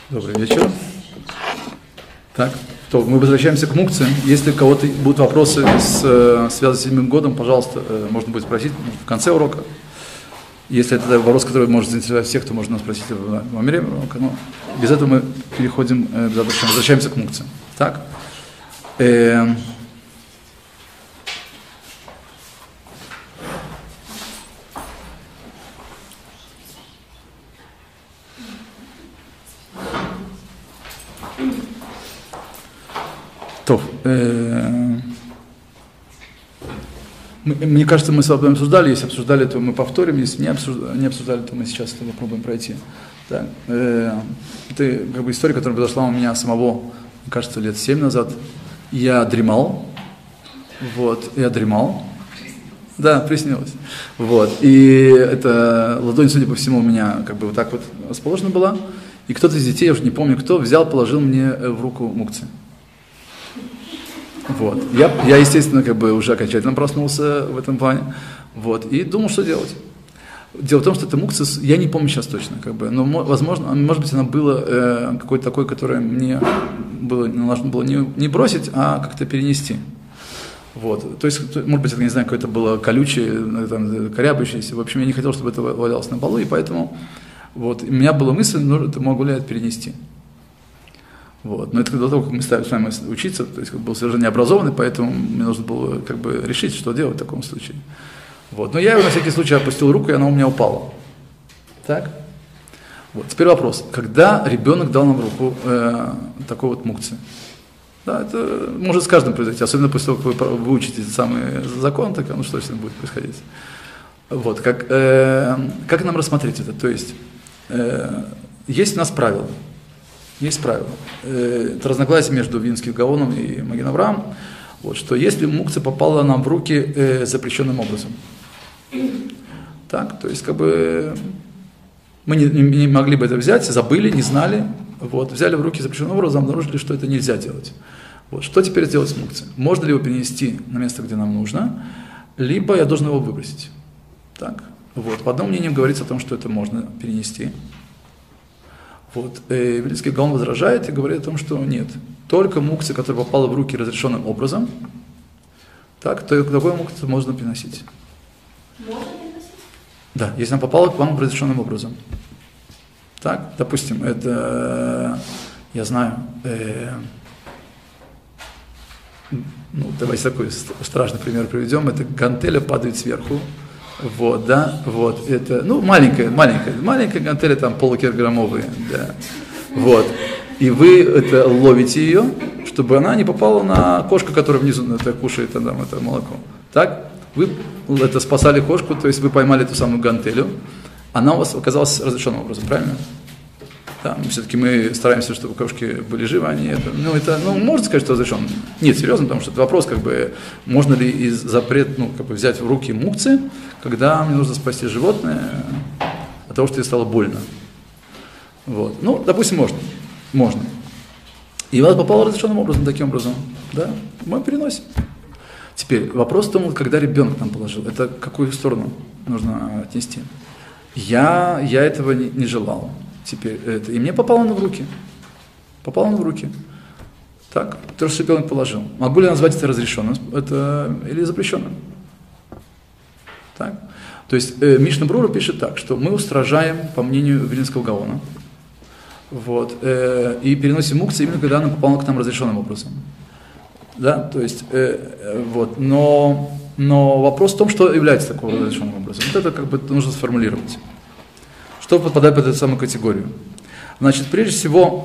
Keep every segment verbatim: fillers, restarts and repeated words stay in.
Добрый вечер. Так, то мы возвращаемся к мукце. Если у кого-то будут вопросы, с, связанные с седьмым годом, пожалуйста, можно будет спросить в конце урока. Если это вопрос, который может заинтересовать всех, то можно спросить во время урока. Но без этого мы переходим, возвращаемся к мукце. Так. Э- То, э, мне кажется, мы с вами обсуждали, если обсуждали, то мы повторим, если не обсуждали, не обсуждали, то мы сейчас это попробуем пройти. Так, э, это как бы история, которая произошла у меня самого, мне кажется, лет семь назад. Я дремал, вот, я дремал, да, приснилось, вот, и эта ладонь, судя по всему, у меня как бы вот так вот расположена была, и кто-то из детей, я уже не помню кто, взял, положил мне в руку мукцы. Вот. Я, я, естественно, как бы уже окончательно проснулся в этом плане, вот, и думал, что делать. Дело в том, что эта мукция, я не помню сейчас точно, как бы, но, возможно, может быть, она была э, какой-то такой, которая мне было, нужно было не, не бросить, а как-то перенести. Вот. То есть, может быть, это, не знаю, какое-то было колючее, там, корябающееся. В общем, я не хотел, чтобы это валялось на полу, и поэтому вот, у меня была мысль, ну, это могу ли я это перенести. Вот. Но это до того, как мы стали с вами учиться, то есть был совершенно необразованный, поэтому мне нужно было как бы решить, что делать в таком случае. Вот. Но я на всякий случай опустил руку, и она у меня упала. Так? Вот. Теперь вопрос. Когда ребенок дал нам в руку э, такой вот мукцы? Да, это может с каждым произойти, особенно после того, как вы выучите этот самый закон, так, ну что с ним будет происходить. Вот. Как, э, как нам рассмотреть это? То есть, э, есть у нас правила. Есть правило. Это разногласие между Вильнюсским Гаоном и Маген Авраам, вот, что если мукция попала нам в руки э, запрещенным образом, так, то есть как бы мы не, не могли бы это взять, забыли, не знали, вот, взяли в руки запрещенным образом, обнаружили, что это нельзя делать. Вот, что теперь сделать с мукцией? Можно ли его перенести на место, где нам нужно, либо я должен его выбросить. Так, вот, по одному мнению говорится о том, что это можно перенести. Вот, э, Вильнюсский Гаон возражает и говорит о том, что нет, только мукция, которая попала в руки разрешенным образом, так, то такой мукцию можно переносить. Можно переносить? Да, если она попала к вам разрешенным образом. Так, допустим, это, я знаю, э, ну, давайте такой страшный пример приведем, это гантеля падает сверху. Вот, да, вот, это, ну, маленькая, маленькая, маленькая гантеля, там, полукилограммовые, да, вот, и вы это ловите ее, чтобы она не попала на кошку, которая внизу это кушает, там, это молоко, так, вы это спасали кошку, то есть вы поймали эту самую гантелю, она у вас оказалась разрешенным образом, правильно? Да, все-таки мы стараемся, чтобы кошки были живы, они это, ну, это, ну, можно сказать, что разрешен? Нет, серьезно, потому что это вопрос, как бы, можно ли из запрет, ну, как бы, взять в руки мукцы, когда мне нужно спасти животное от того, что ей стало больно. Вот. Ну, допустим, можно. Можно. И у вас попало разрешенным образом, таким образом, да, мы переносим. Теперь, вопрос в том, когда ребенок нам положил, это какую сторону нужно отнести? Я, я этого не, не желал. Теперь это, и мне попало оно в руки. Попало оно в руки. Так, то, что ребенок положил. Могу ли я назвать это разрешенным это, или запрещенным? Так. То есть э, Мишна Брура пишет так, что мы устражаем, по мнению Вильнюсского Гаона, вот, э, и переносим мукцию именно когда она попала к нам разрешенным образом. Да, то есть, э, э, вот, но, но вопрос в том, что является такого разрешенным образом. Вот это как бы нужно сформулировать. Что попадает под эту самую категорию? Значит, прежде всего,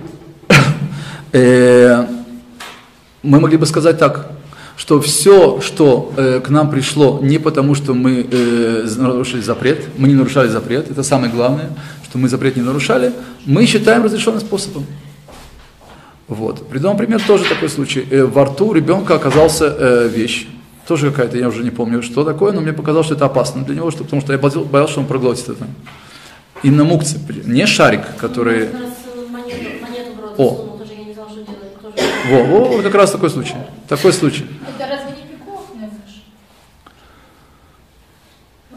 э, мы могли бы сказать так, что все, что э, к нам пришло не потому, что мы э, нарушили запрет, мы не нарушали запрет, это самое главное, что мы запрет не нарушали, мы считаем разрешенным способом. Вот. Приведу вам пример, тоже такой случай. Э, во рту у ребенка оказался э, вещь, тоже какая-то, я уже не помню, что такое, но мне показалось, что это опасно для него, что, потому что я боялся, что он проглотит это. Именно мукция, не шарик, который... Монету, монету в рот О. сунул, тоже я не знал, что делать. Тоже... Во, во, вот как раз такой случай. Такой случай. Это разве не прикол,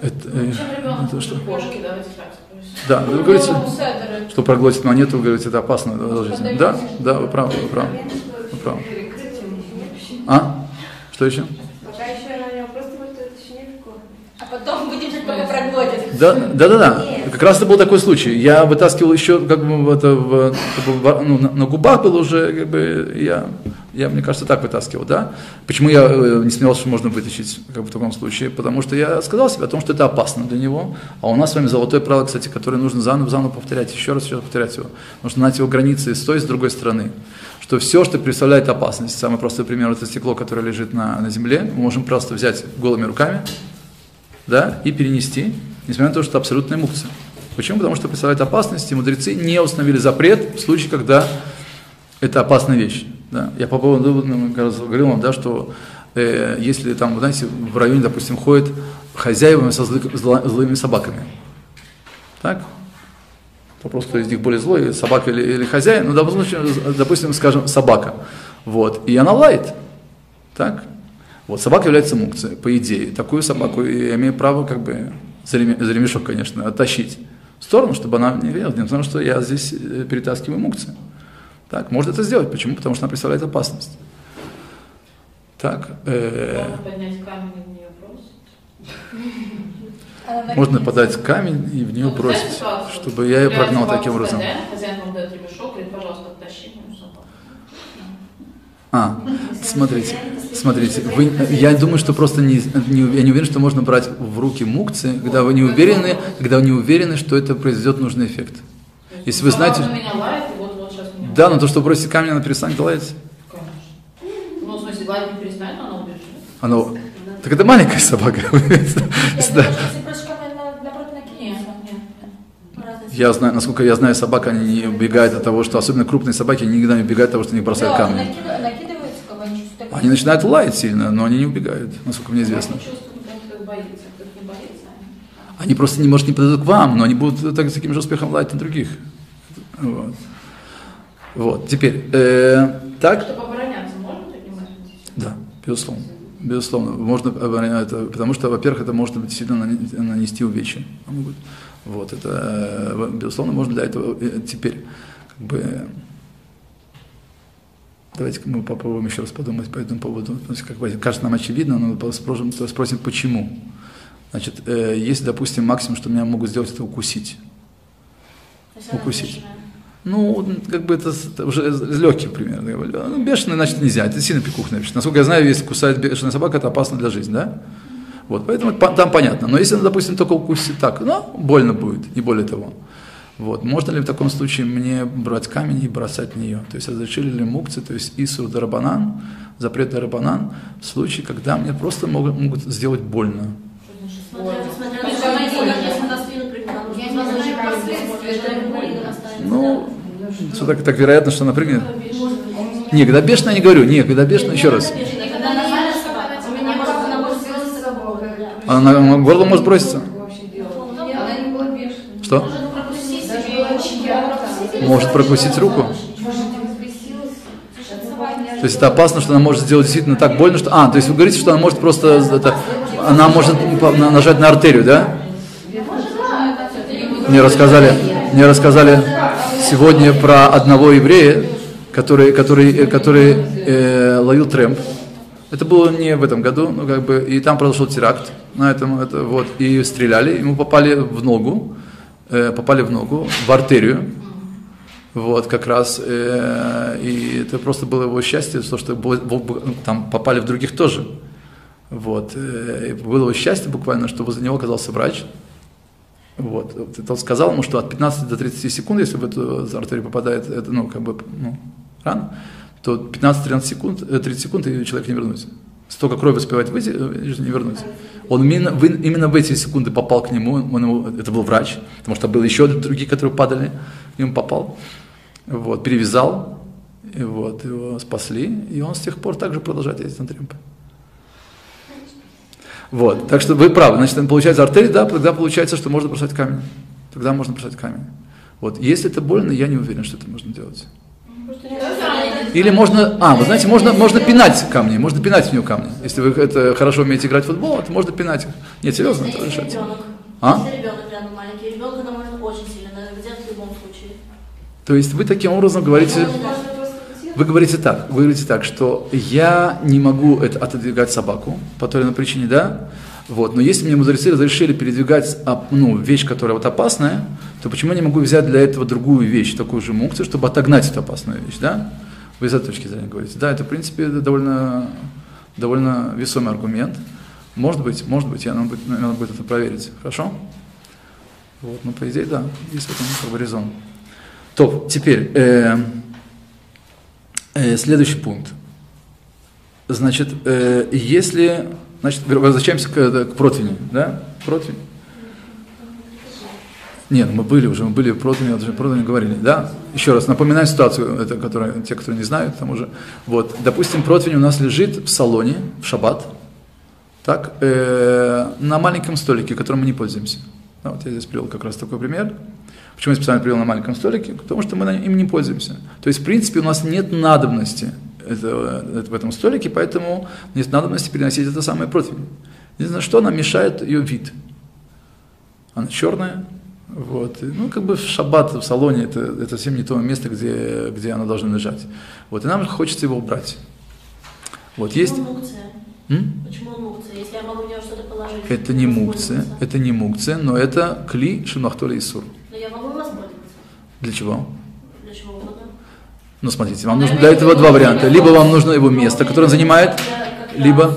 Это, э, это что? Кошки, давайте так спросим. Да, вы говорите, что проглотить монету, вы говорите, это опасно для жизни. Да, да, вы правы, вы правы. Вы правы. А? Что еще? Пока еще на него просто будет это еще не легко. А потом будем жить, пока проглотит. Да, да, да, да. Как раз это был такой случай. Я вытаскивал еще, как бы, это, в, как бы, ну, на, на губах был уже, как бы, я, я, мне кажется, так вытаскивал, да. Почему я не сомневался, что можно вытащить, как бы, в таком случае? Потому что я сказал себе о том, что это опасно для него. А у нас с вами золотое правило, кстати, которое нужно заново, заново повторять, еще раз, еще раз повторять его. Нужно знать его границы с той и с другой стороны. Что все, что представляет опасность, самый простой пример, это стекло, которое лежит на, на земле, мы можем просто взять голыми руками, да, и перенести, несмотря на то, что это абсолютная мукция. Почему? Потому что представляет опасность, и мудрецы не установили запрет в случае, когда это опасная вещь. Да. Я по поводу, говорил вам, да, что э, если там, знаете, в районе, допустим, ходят хозяевами со злы, зло, злыми собаками, так? Вопрос, кто из них более злой, собака или, или хозяин, ну, допустим, скажем, собака, вот, и она лает, так, вот, собака является мукцией, по идее, такую собаку я имею право, как бы, за, рем, за ремешок, конечно, оттащить в сторону, чтобы она не видела, потому что я здесь перетаскиваю мукцию, так, можно это сделать, почему? Потому что она представляет опасность, так, э... Можно поднять камень и в нее бросить. Можно подать камень и в нее Вот бросить, ситуацию, чтобы я ее прогнал таким образом. Хозяин, хозяин вам дает ремешок, говорит, пожалуйста, оттащи мою собаку. А, смотрите, смотрите, вы, я думаю, что просто не, не, я не уверен, что можно брать в руки мукции, когда вы не уверены, когда вы не уверены, что это произведет нужный эффект. Если вы знаете, меня лает, и вот, вот сейчас меня да, но то, что бросить камень, она перестанет лаять. Конечно. Ну, в смысле, лаять не перестанет, она убежит. Она, так это маленькая собака. Я знаю, насколько я знаю, собака не убегает от того, что, особенно крупные собаки, они никогда не убегают от того, что они бросают камни. Накидываются, как они что-то. Они начинают лаять сильно, но они не убегают, насколько мне известно. Кто-то боится, кто-то не боится. Они просто, не, может, не подойдут к вам, но они будут так, с таким же успехом лаять на других. Вот. Вот. Теперь, э, так? Чтобы обороняться, можно таким образом? Да, безусловно. Безусловно. Можно обороняться, потому что, во-первых, это может действительно нанести увечья. Вот, это, безусловно, можно для этого теперь, как бы, давайте мы попробуем еще раз подумать по этому поводу. Как бы, кажется, нам очевидно, но спросим, спросим, почему. Значит, э, если, допустим, максимум, что меня могут сделать, это укусить. Укусить. Ну, как бы это уже легкий пример. Ну, бешеный, значит, нельзя, это сильно пикух напишет. Насколько я знаю, если кусает бешеная собака, это опасно для жизни, да? Вот, поэтому там понятно. Но если, допустим, только укусит так, ну, больно будет, не более того. Вот. Можно ли в таком случае мне брать камень и бросать в нее? То есть разрешили ли мукцы, то есть исур дарабанан, запрет дарабанан, в случае, когда мне просто могут, могут сделать больно. Ну, что так, так вероятно, что она прыгнет? Не, когда бешено, я не говорю. Не, когда бешено, еще раз. Она на горло может броситься? Что? Может прокусить руку? То есть это опасно, что она может сделать действительно так больно, что... А, то есть вы говорите, что она может просто... Это, она может нажать на артерию, да? Мне рассказали, мне рассказали сегодня про одного еврея, который, который, который э, ловил трэмп. Это было не в этом году, но как бы, и там произошел теракт на этом, это, вот, и стреляли, ему попали в ногу, э, попали в ногу, в артерию, вот, как раз, э, и это просто было его счастье, то, что было, там попали в других тоже, вот, э, было его счастье буквально, что возле него оказался врач, вот, он сказал ему, что от пятнадцати до тридцати секунд, если в эту артерию попадает, это, ну, как бы, ну, рана, то пятнадцать-тринадцать секунд, тридцать секунд, и человек не вернется. Столько крови успевает выйти, не вернуться. Он именно, именно в эти секунды попал к нему, он его, это был врач, потому что были еще другие, которые падали, и он попал, вот, перевязал, и вот, его спасли, и он с тех пор также продолжает ездить на трэмпе. Вот, так что вы правы, значит, получается артерия, да, тогда получается, что можно бросать камень. Тогда можно бросать камень. Вот, если это больно, я не уверен, что это можно делать. Или можно, а, вы знаете, можно, можно пинать камни, можно пинать в него камни. Если вы это хорошо умеете играть в футбол, то можно пинать их. Нет, серьезно, это решается. А? Если ребенок рядом маленький, ребенка она может очень сильно взять в любом случае. То есть вы таким образом говорите, вы говорите так, вы говорите так, что я не могу это отодвигать собаку по той или иной причине, да? Вот, но если мне мудрецы разрешили передвигать, ну, вещь, которая вот опасная, то почему я не могу взять для этого другую вещь, такую же мукцию, чтобы отогнать эту опасную вещь, да? Вы из этой точки зрения говорите. Да, это, в принципе, довольно, довольно весомый аргумент. Может быть, может быть, я, надо, будет, надо будет это проверить. Хорошо? Вот, ну, по идее, да, есть в этом как бы резон. То, теперь, э, э, следующий пункт. Значит, э, если... Значит, возвращаемся к, к противню, да? Противень. Нет, мы были уже, мы были в противне, уже противне говорили, да? Еще раз, напоминаю ситуацию, это, которая, те, которые не знают, там уже. Вот, допустим, противень у нас лежит в салоне, в шаббат, так, э, на маленьком столике, которым мы не пользуемся. Да, вот я здесь привел как раз такой пример. Почему я специально привел на маленьком столике? Потому что мы им не пользуемся. То есть, в принципе, у нас нет надобности Это, это в этом столике, поэтому нет надобности переносить это самое противень. Не знаю, что нам мешает ее вид. Она черная, вот. Ну, как бы в шаббат, в салоне, это, это совсем не то место, где, где она должна лежать. Вот. И нам хочется его убрать. Вот. Почему есть... мукция? М? Почему мукция? Если я могу в нее что-то положить? Это не мукция, это не мукция, но это кли шимахтоли исур. Но я могу воспользоваться. Для чего? Для чего угодно. Ну, смотрите, вам нужно для этого два варианта. Либо вам нужно его место, которое он занимает, либо,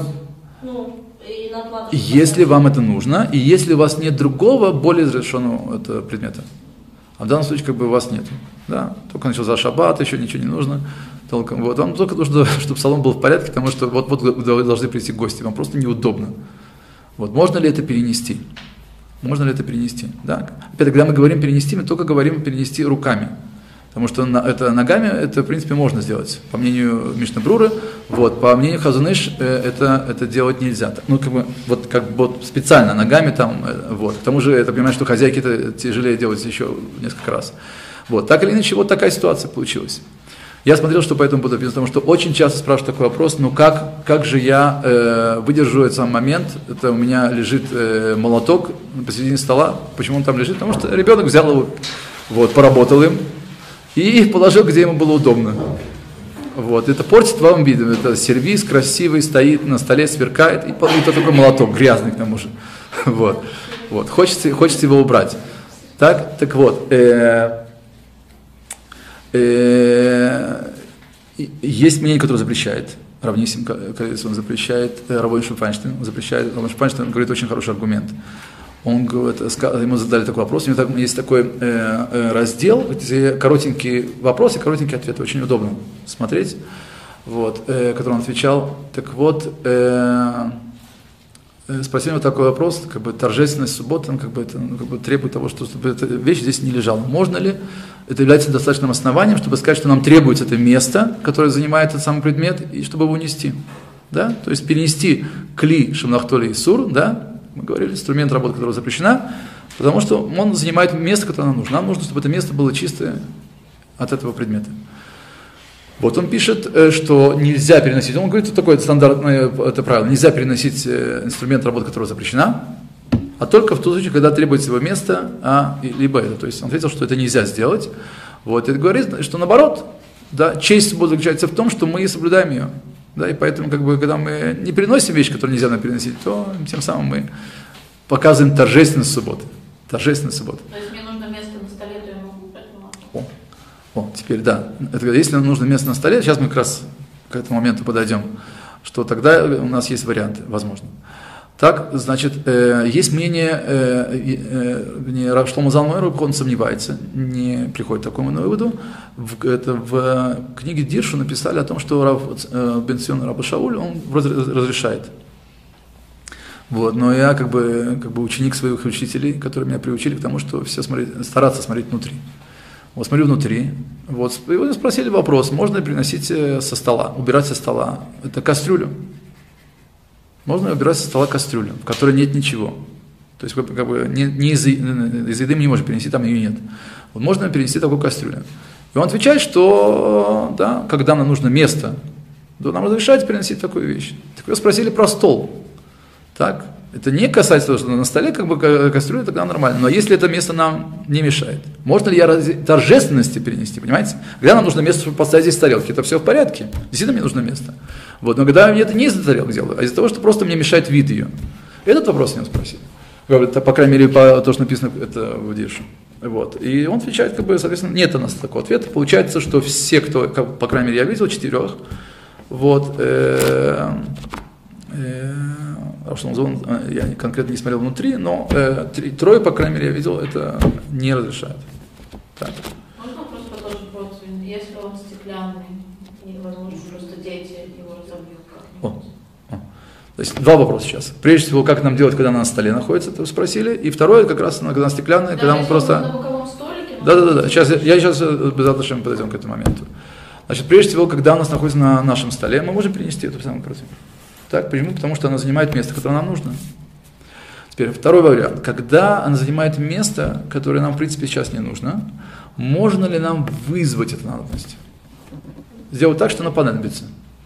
если вам это нужно, и если у вас нет другого, более разрешенного этого предмета. А в данном случае, как бы, у вас нет. Да? Только начался шаббат, еще ничего не нужно. Толком. Вот. Вам только нужно, чтобы салон был в порядке, потому что вот-вот вы должны прийти гости, вам просто неудобно. Вот. Можно ли это перенести? Можно ли это перенести? Да? Опять, когда мы говорим перенести, мы только говорим перенести руками. Потому что на, это ногами, это, в принципе, можно сделать. По мнению Мишны Бруры, вот, по мнению Хазуныш, э, это, это делать нельзя. Ну, как бы, вот, как бы, вот, специально ногами там, э, вот. К тому же, я понимаю, что хозяйки это тяжелее делать еще несколько раз. Вот, так или иначе, вот такая ситуация получилась. Я смотрел, что по этому буду написано, потому что очень часто спрашивают такой вопрос, ну, как, как же я э, выдержу этот самый момент, это у меня лежит э, молоток посередине стола, почему он там лежит? Потому что ребенок взял его, вот, поработал им, и положил, где ему было удобно. Вот. Это портит вам вид. Это сервиз красивый, стоит на столе, сверкает, и это такой молоток, грязный к тому же. Вот. Вот. Хочется, хочется его убрать. Так, так вот. Э, э, есть мнение, которое запрещает. Равнисим он запрещает, Рабон Шуфайнштейн запрещает. Рабон Шуфайнштейн говорит очень хороший аргумент. Он говорит, ему задали такой вопрос, у него есть такой э, э, раздел, где коротенькие вопросы, коротенькие ответы, очень удобно смотреть, вот, э, который он отвечал. Так вот, э, э, спросили его такой вопрос, как бы торжественность субботы, как бы, это, ну, как бы требует того, что, чтобы эта вещь здесь не лежала. Можно ли, это является достаточным основанием, чтобы сказать, что нам требуется это место, которое занимает этот самый предмет, и чтобы его унести, да, то есть перенести кли шемнахтоли и сур, да. Мы говорили, инструмент работы, которого запрещена, потому что он занимает место, которое нам нужно. Нам нужно, чтобы это место было чистое от этого предмета. Вот он пишет, что нельзя переносить, он говорит, что такое стандартное это правило, нельзя переносить инструмент работы, которого запрещена, а только в том случае, когда требуется его место, а, либо это. То есть он ответил, что это нельзя сделать. Вот, и говорит, что наоборот, да, честь субботы заключается в том, что мы соблюдаем ее. Да, и поэтому, как бы, когда мы не переносим вещи, которые нельзя нам переносить, то тем самым мы показываем торжественность субботы. Торжественность субботы. То есть мне нужно место на столе, то я могу убрать бумагу. О, о, теперь да. Это, если нам нужно место на столе, сейчас мы как раз к этому моменту подойдем, что тогда у нас есть варианты, возможно. Так, значит, э, есть мнение, э, э, Рав Шломо Залман Ойрбах, он сомневается, не приходит к такому выводу. В, это, в книге Диршу написали о том, что Рав э, бен Цион Раба Шауль, он разрешает. Вот, но я как бы, как бы ученик своих учителей, которые меня приучили к тому, что все смотреть, стараться смотреть внутри. Вот смотрю внутри, вот, и вот спросили вопрос, можно ли приносить со стола, убирать со стола, это кастрюлю. Можно убирать со стола кастрюлю, в которой нет ничего. То есть, как бы, не, не из, из еды мы не можем перенести, там ее нет. Вот можно перенести такую кастрюлю. И он отвечает, что да, когда нам нужно место, то нам разрешают переносить такую вещь. Так вы спросили про стол. Так? Это не касается того, что на столе как бы кастрюля, тогда нормально. Но если это место нам не мешает, можно ли я раз... торжественности перенести, понимаете? Когда нам нужно место, чтобы поставить здесь тарелки, это все в порядке. Действительно мне нужно место. Вот. Но когда мне это не из-за тарелок делаю, а из-за того, что просто мне мешает вид ее. Этот вопрос я спросил. Это, по крайней мере, по то, что написано это в Дише. Вот. И он отвечает, как бы, соответственно, нет у нас такого ответа. Получается, что все, кто, как, по крайней мере, я видел, четырех, вот, э, э, я конкретно не смотрел внутри, но э, три, трое, по крайней мере, я видел, это не разрешают. Так. Можно вопрос по тоже противень? Если он стеклянный, и, возможно, просто дети его разобьют как-нибудь? О, о. То есть два вопроса сейчас. Прежде всего, как нам делать, когда она на столе находится, это вы спросили. И второе, как раз, когда она стеклянная, да, когда мы просто... На боковом столике? Да-да-да, сейчас, я сейчас без отношения подойдем к этому моменту. Значит, прежде всего, когда у нас находится на нашем столе, мы можем перенести эту самую противень. Так, почему? Потому что она занимает место, которое нам нужно. Теперь второй вариант. Когда она занимает место, которое нам, в принципе, сейчас не нужно, можно ли нам вызвать эту надобность? Сделать так, что она понадобится.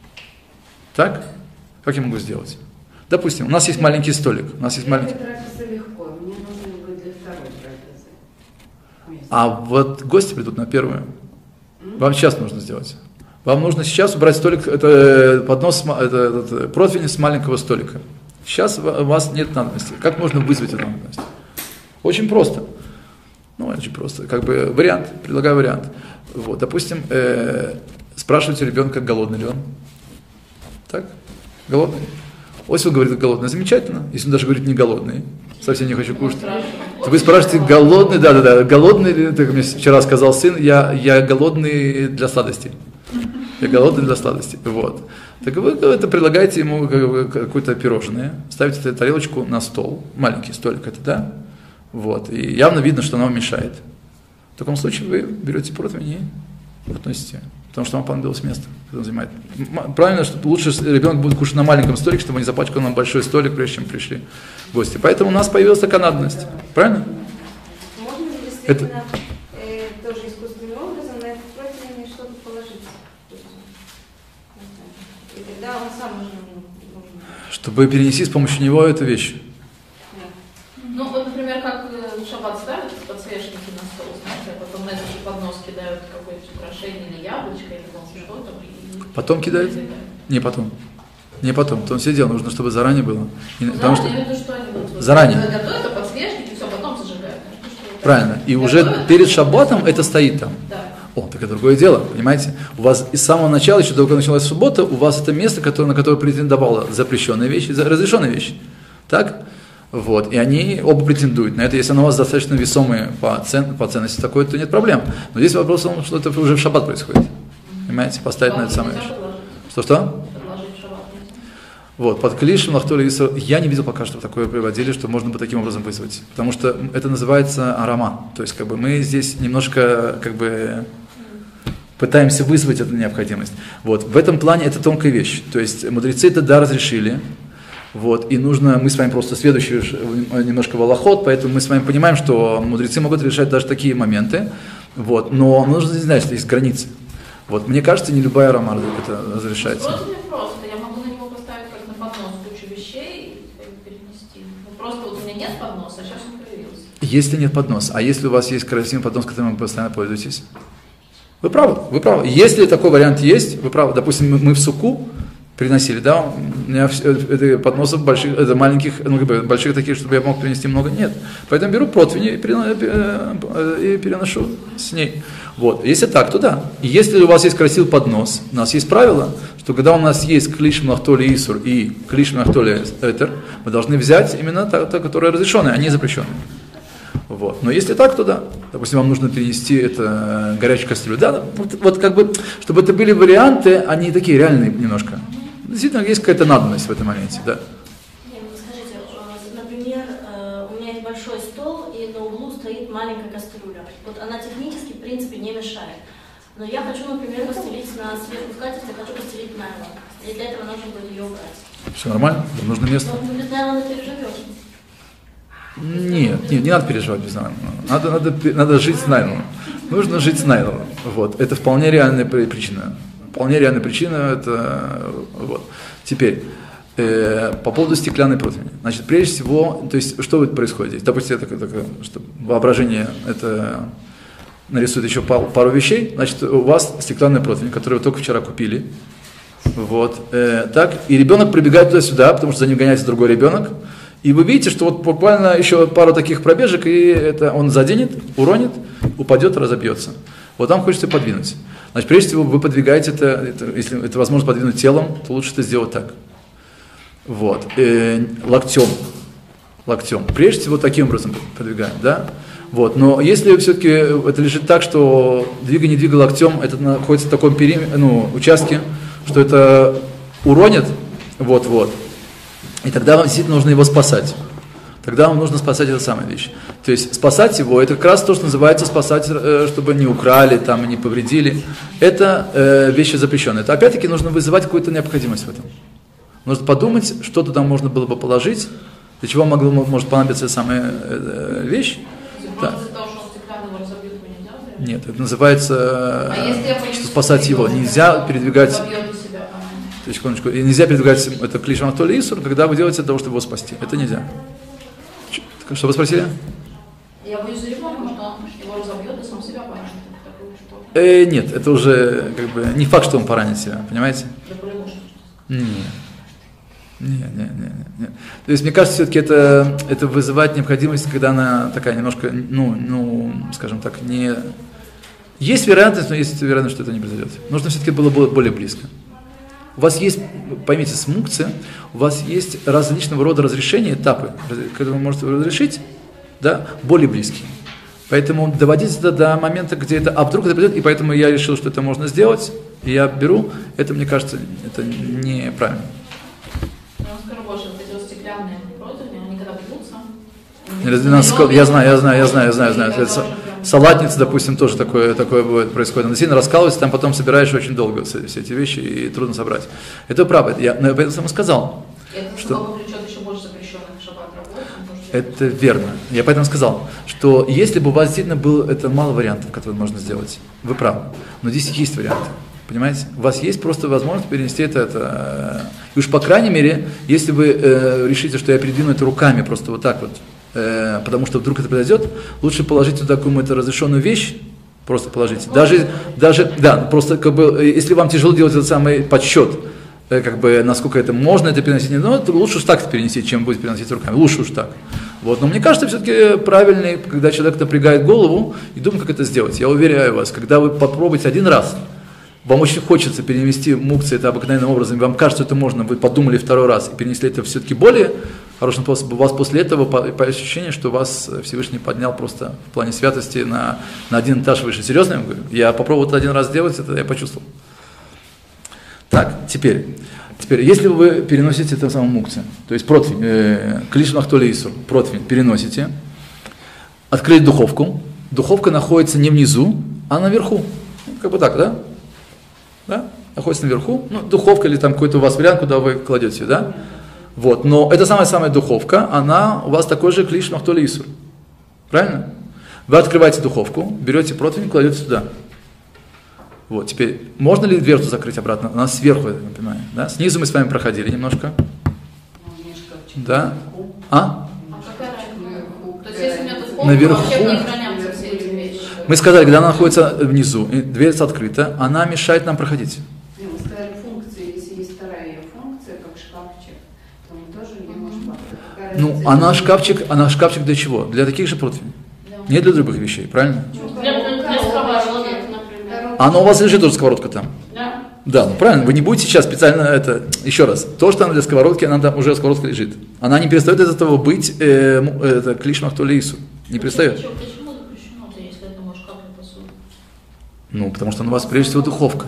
Так? Как я могу сделать? Допустим, у нас есть маленький столик. У нас есть маленький... легко. Мне нужно будет для второй трапезы. А вот гости придут на первую. Вам сейчас нужно сделать. Вам нужно сейчас убрать столик, это поднос, это, это противень с маленького столика. Сейчас у вас нет надобности. Как можно вызвать эту надобность? Очень просто. Ну, очень просто. Как бы вариант, предлагаю вариант. Вот, допустим, э, спрашиваете ребенка, голодный ли он. Так? Голодный? Осел говорит, голодный. Замечательно. Если он даже говорит, не голодный. Совсем не хочу кушать. То вы спрашиваете, голодный? Да-да-да. Голодный ли? Ты мне вчера сказал сын, я, я голодный для сладостей. Я голодный для сладости. Вот. Так вы это предлагаете ему какое-то пирожное, ставите эту тарелочку на стол, маленький столик это, да? Вот. И явно видно, что оно вам мешает. В таком случае вы берете противень и относите. Потому что вам понадобилось место, которое он занимает. Правильно, что лучше ребенок будет кушать на маленьком столике, чтобы не запачкал нам большой столик, прежде чем пришли гости. Поэтому у нас появилась такая надобность. Правильно? Можно ли Это... действительно э, тоже искусственным образом на этот противень что-то положить? И тогда он сам уже нужен. Чтобы перенести с помощью него эту вещь. Ну, вот, например, как в шаббат ставят подсвечники на стол, знаете, а потом на этот же поднос кидают какое-то украшение или яблочко, или там что-то. И... Потом кидают? Не потом. Не потом. То он все дело, нужно, чтобы заранее было. И, ну, потому заранее, что... я имею в виду, что они вот, заранее. готовят, а подсвечники, все, потом зажигают. Правильно. И готовят, уже перед шаббатом это стоит там. Да. О, так это другое дело, понимаете? У вас из самого начала, еще до того, как началась суббота, у вас это место, которое, на которое претендовало запрещенные вещи, разрешенные вещи. Так? Вот. И они оба претендуют на это. Если оно у вас достаточно весомые по, цен, по ценности такой, то нет проблем. Но здесь вопрос в том, что это уже в шаббат происходит. Понимаете? Поставить на это самое вещь. Что-что? Вот, под клишем, лахтоли, я не видел пока, что такое приводили, что можно бы таким образом вызвать. Потому что это называется арома. То есть, как бы, мы здесь немножко, как бы, пытаемся вызвать эту необходимость. Вот, в этом плане это тонкая вещь. То есть, мудрецы это да разрешили. Вот, и нужно, мы с вами просто следующий немножко в алахот, поэтому мы с вами понимаем, что мудрецы могут решать даже такие моменты. Вот, но нужно здесь знать, что есть границы. Вот, мне кажется, не любая арома это разрешается. Просто не просто. Я могу на него поставить как на поднос кучу вещей и перенести. Ну, просто вот у меня нет подноса, а сейчас он появился. Если нет подноса, а если у вас есть красивый поднос, которым вы постоянно пользуетесь? Вы правы, вы правы. Если такой вариант есть, вы правы. Допустим, мы, мы в суку приносили, да, у меня это подносов больших, это маленьких, ну, как бы, больших таких, чтобы я мог принести много, нет. Поэтому беру противень и переношу с ней. Вот. Если так, то да. И если у вас есть красивый поднос, у нас есть правило, что когда у нас есть клиш млахтоли исур и клиш млахтоли этер, мы должны взять именно та, та которая разрешенная, а не запрещенная. Вот. Но если так, то да. Допустим, вам нужно перенести это горячую кастрюлю. Да, вот, вот как бы, чтобы это были варианты, они такие реальные немножко. Действительно, есть какая-то надобность в этом моменте, да. Скажите, например, у меня есть большой стол, и на углу стоит маленькая кастрюля. Вот она технически, в принципе, не мешает. Но я хочу, например, постелить на сверху скатерть, я хочу постелить найлон. И для этого нужно будет ее убрать. Все нормально? Вам нужно место? Но без найлона переживешь. Нет, нет, не надо переживать без найлона. Надо, надо, надо жить с найлоном. Нужно жить с найлоном. Вот. Это вполне реальная причина. Вполне реальная причина. Это, вот. Теперь, э, по поводу стеклянной противни. Значит, прежде всего, то есть, что происходит здесь? Допустим, это, это, что воображение это нарисует еще пару, пару вещей. Значит, у вас стеклянная противень, которую вы только вчера купили. Вот. Э, так, и ребенок прибегает туда-сюда, потому что за ним гоняется другой ребенок. И вы видите, что вот буквально еще пару таких пробежек, и это он заденет, уронит, упадет, разобьется. Вот вам хочется подвинуть. Значит, прежде всего, вы подвигаете это, это если это возможно подвинуть телом, то лучше это сделать так. Вот. Э, локтем. Локтем. Прежде всего, таким образом подвигаем, да? Вот. Но если все-таки это лежит так, что двигай, не двигай локтем, это находится в таком перим... ну, участке, что это уронит, вот-вот. И тогда вам действительно нужно его спасать. Тогда вам нужно спасать эту самую вещь. То есть спасать его, это как раз то, что называется спасать, чтобы не украли, там, не повредили. Это э, вещи запрещенные. Это опять-таки нужно вызывать какую-то необходимость в этом. Нужно подумать, что туда можно было бы положить, для чего могло, может понадобиться эта самая э, вещь. Да. Нет, это называется, а что спасать его. Нельзя передвигать... Секундочку. И нельзя передвигать это клишем Ахтоль Исур, когда вы делаете для того, чтобы его спасти. Это нельзя. Что вы спросили? Я боюсь за ребенка, что он его разобьет и сам себя поранит. Э, нет, это уже как бы не факт, что он поранит себя, понимаете? Нет. Нет, нет, нет, нет. То есть мне кажется, все-таки это, это вызывает необходимость, когда она такая немножко, ну, ну, скажем так, не... Есть вероятность, но есть вероятность, что это не произойдет. Нужно все-таки было более близко. У вас есть, поймите, с мукцы, у вас есть различного рода разрешения, этапы, которые вы можете разрешить, да, более близкие. Поэтому доводить это до момента, где это, а вдруг это придет, и поэтому я решил, что это можно сделать, и я беру, это, мне кажется, это неправильно. Я вам скажу больше, вот эти вот стеклянные противни, они когда бьются... Я знаю, я знаю, я знаю, я знаю, знаю. Это салатница, допустим, тоже такое, такое бывает, происходит. Она сильно раскалывается, там потом собираешь очень долго все, все эти вещи, и трудно собрать. Это правда. Я, но я поэтому сказал, это что... влечет еще больше запрещенных в шаббат работ. Это верно. Я поэтому сказал, что если бы у вас действительно было, это мало вариантов, которые можно сделать. Вы правы. Но здесь есть варианты. Понимаете? У вас есть просто возможность перенести это, это. И уж по крайней мере, если вы э, решите, что я передвину это руками просто вот так вот, э, потому что вдруг это произойдет, лучше положить туда какую-то разрешенную вещь, просто положите. Даже, даже, да, просто как бы, если вам тяжело делать этот самый подсчет, э, как бы, насколько это можно это переносить, но то лучше уж так перенести, чем будет переносить руками. Лучше уж так. Вот. Но мне кажется, все-таки правильный, когда человек напрягает голову и думает, как это сделать. Я уверяю вас, когда вы попробуете один раз, вам очень хочется перенести мукцы это обыкновенным образом, вам кажется, это можно, вы подумали второй раз и перенесли это все-таки более хорошим способом, у вас после этого по, по ощущению, что вас Всевышний поднял просто в плане святости на, на один этаж выше. Серьезно, я вам говорю? Я попробовал это один раз сделать, это я почувствовал. Так, теперь, теперь если вы переносите это самое мукцы, то есть противень, э, клишем Ахтоль Исур, противень переносите, открыть духовку, духовка находится не внизу, а наверху, как бы так, да? Да? Находится наверху, ну, духовка или там какой-то у вас вариант, куда вы кладете, да? Вот, но эта самая-самая духовка, она у вас такой же клишем Ахтоль Исур. Правильно? Вы открываете духовку, берете противень, кладете сюда. Вот, теперь, можно ли дверцу закрыть обратно? Она сверху, я напоминаю, да? Снизу мы с вами проходили немножко. Да? А? То есть, если нет духовки, наверху. вообще не хранятся все эти вещи. Мы сказали, когда она находится внизу, и дверца открыта, она мешает нам проходить. Мы сказали функции, если есть вторая ее функция, как шкафчик, то мы тоже не можем. Ну, она шкафчик, она шкафчик для чего? Для таких же противней. Да. Не для других вещей, правильно? Для, для, для сковородки, например. Она у вас лежит тоже сковородка там. Да. Да, ну правильно, вы не будете сейчас специально это, еще раз, то, что она для сковородки, она там уже сковородка лежит. Она не перестает из этого быть э, это, клишем Ахтоль Исур. Не перестает. Почему запрещено-то, если это может капать посуду? Ну, потому что она у вас прежде всего духовка.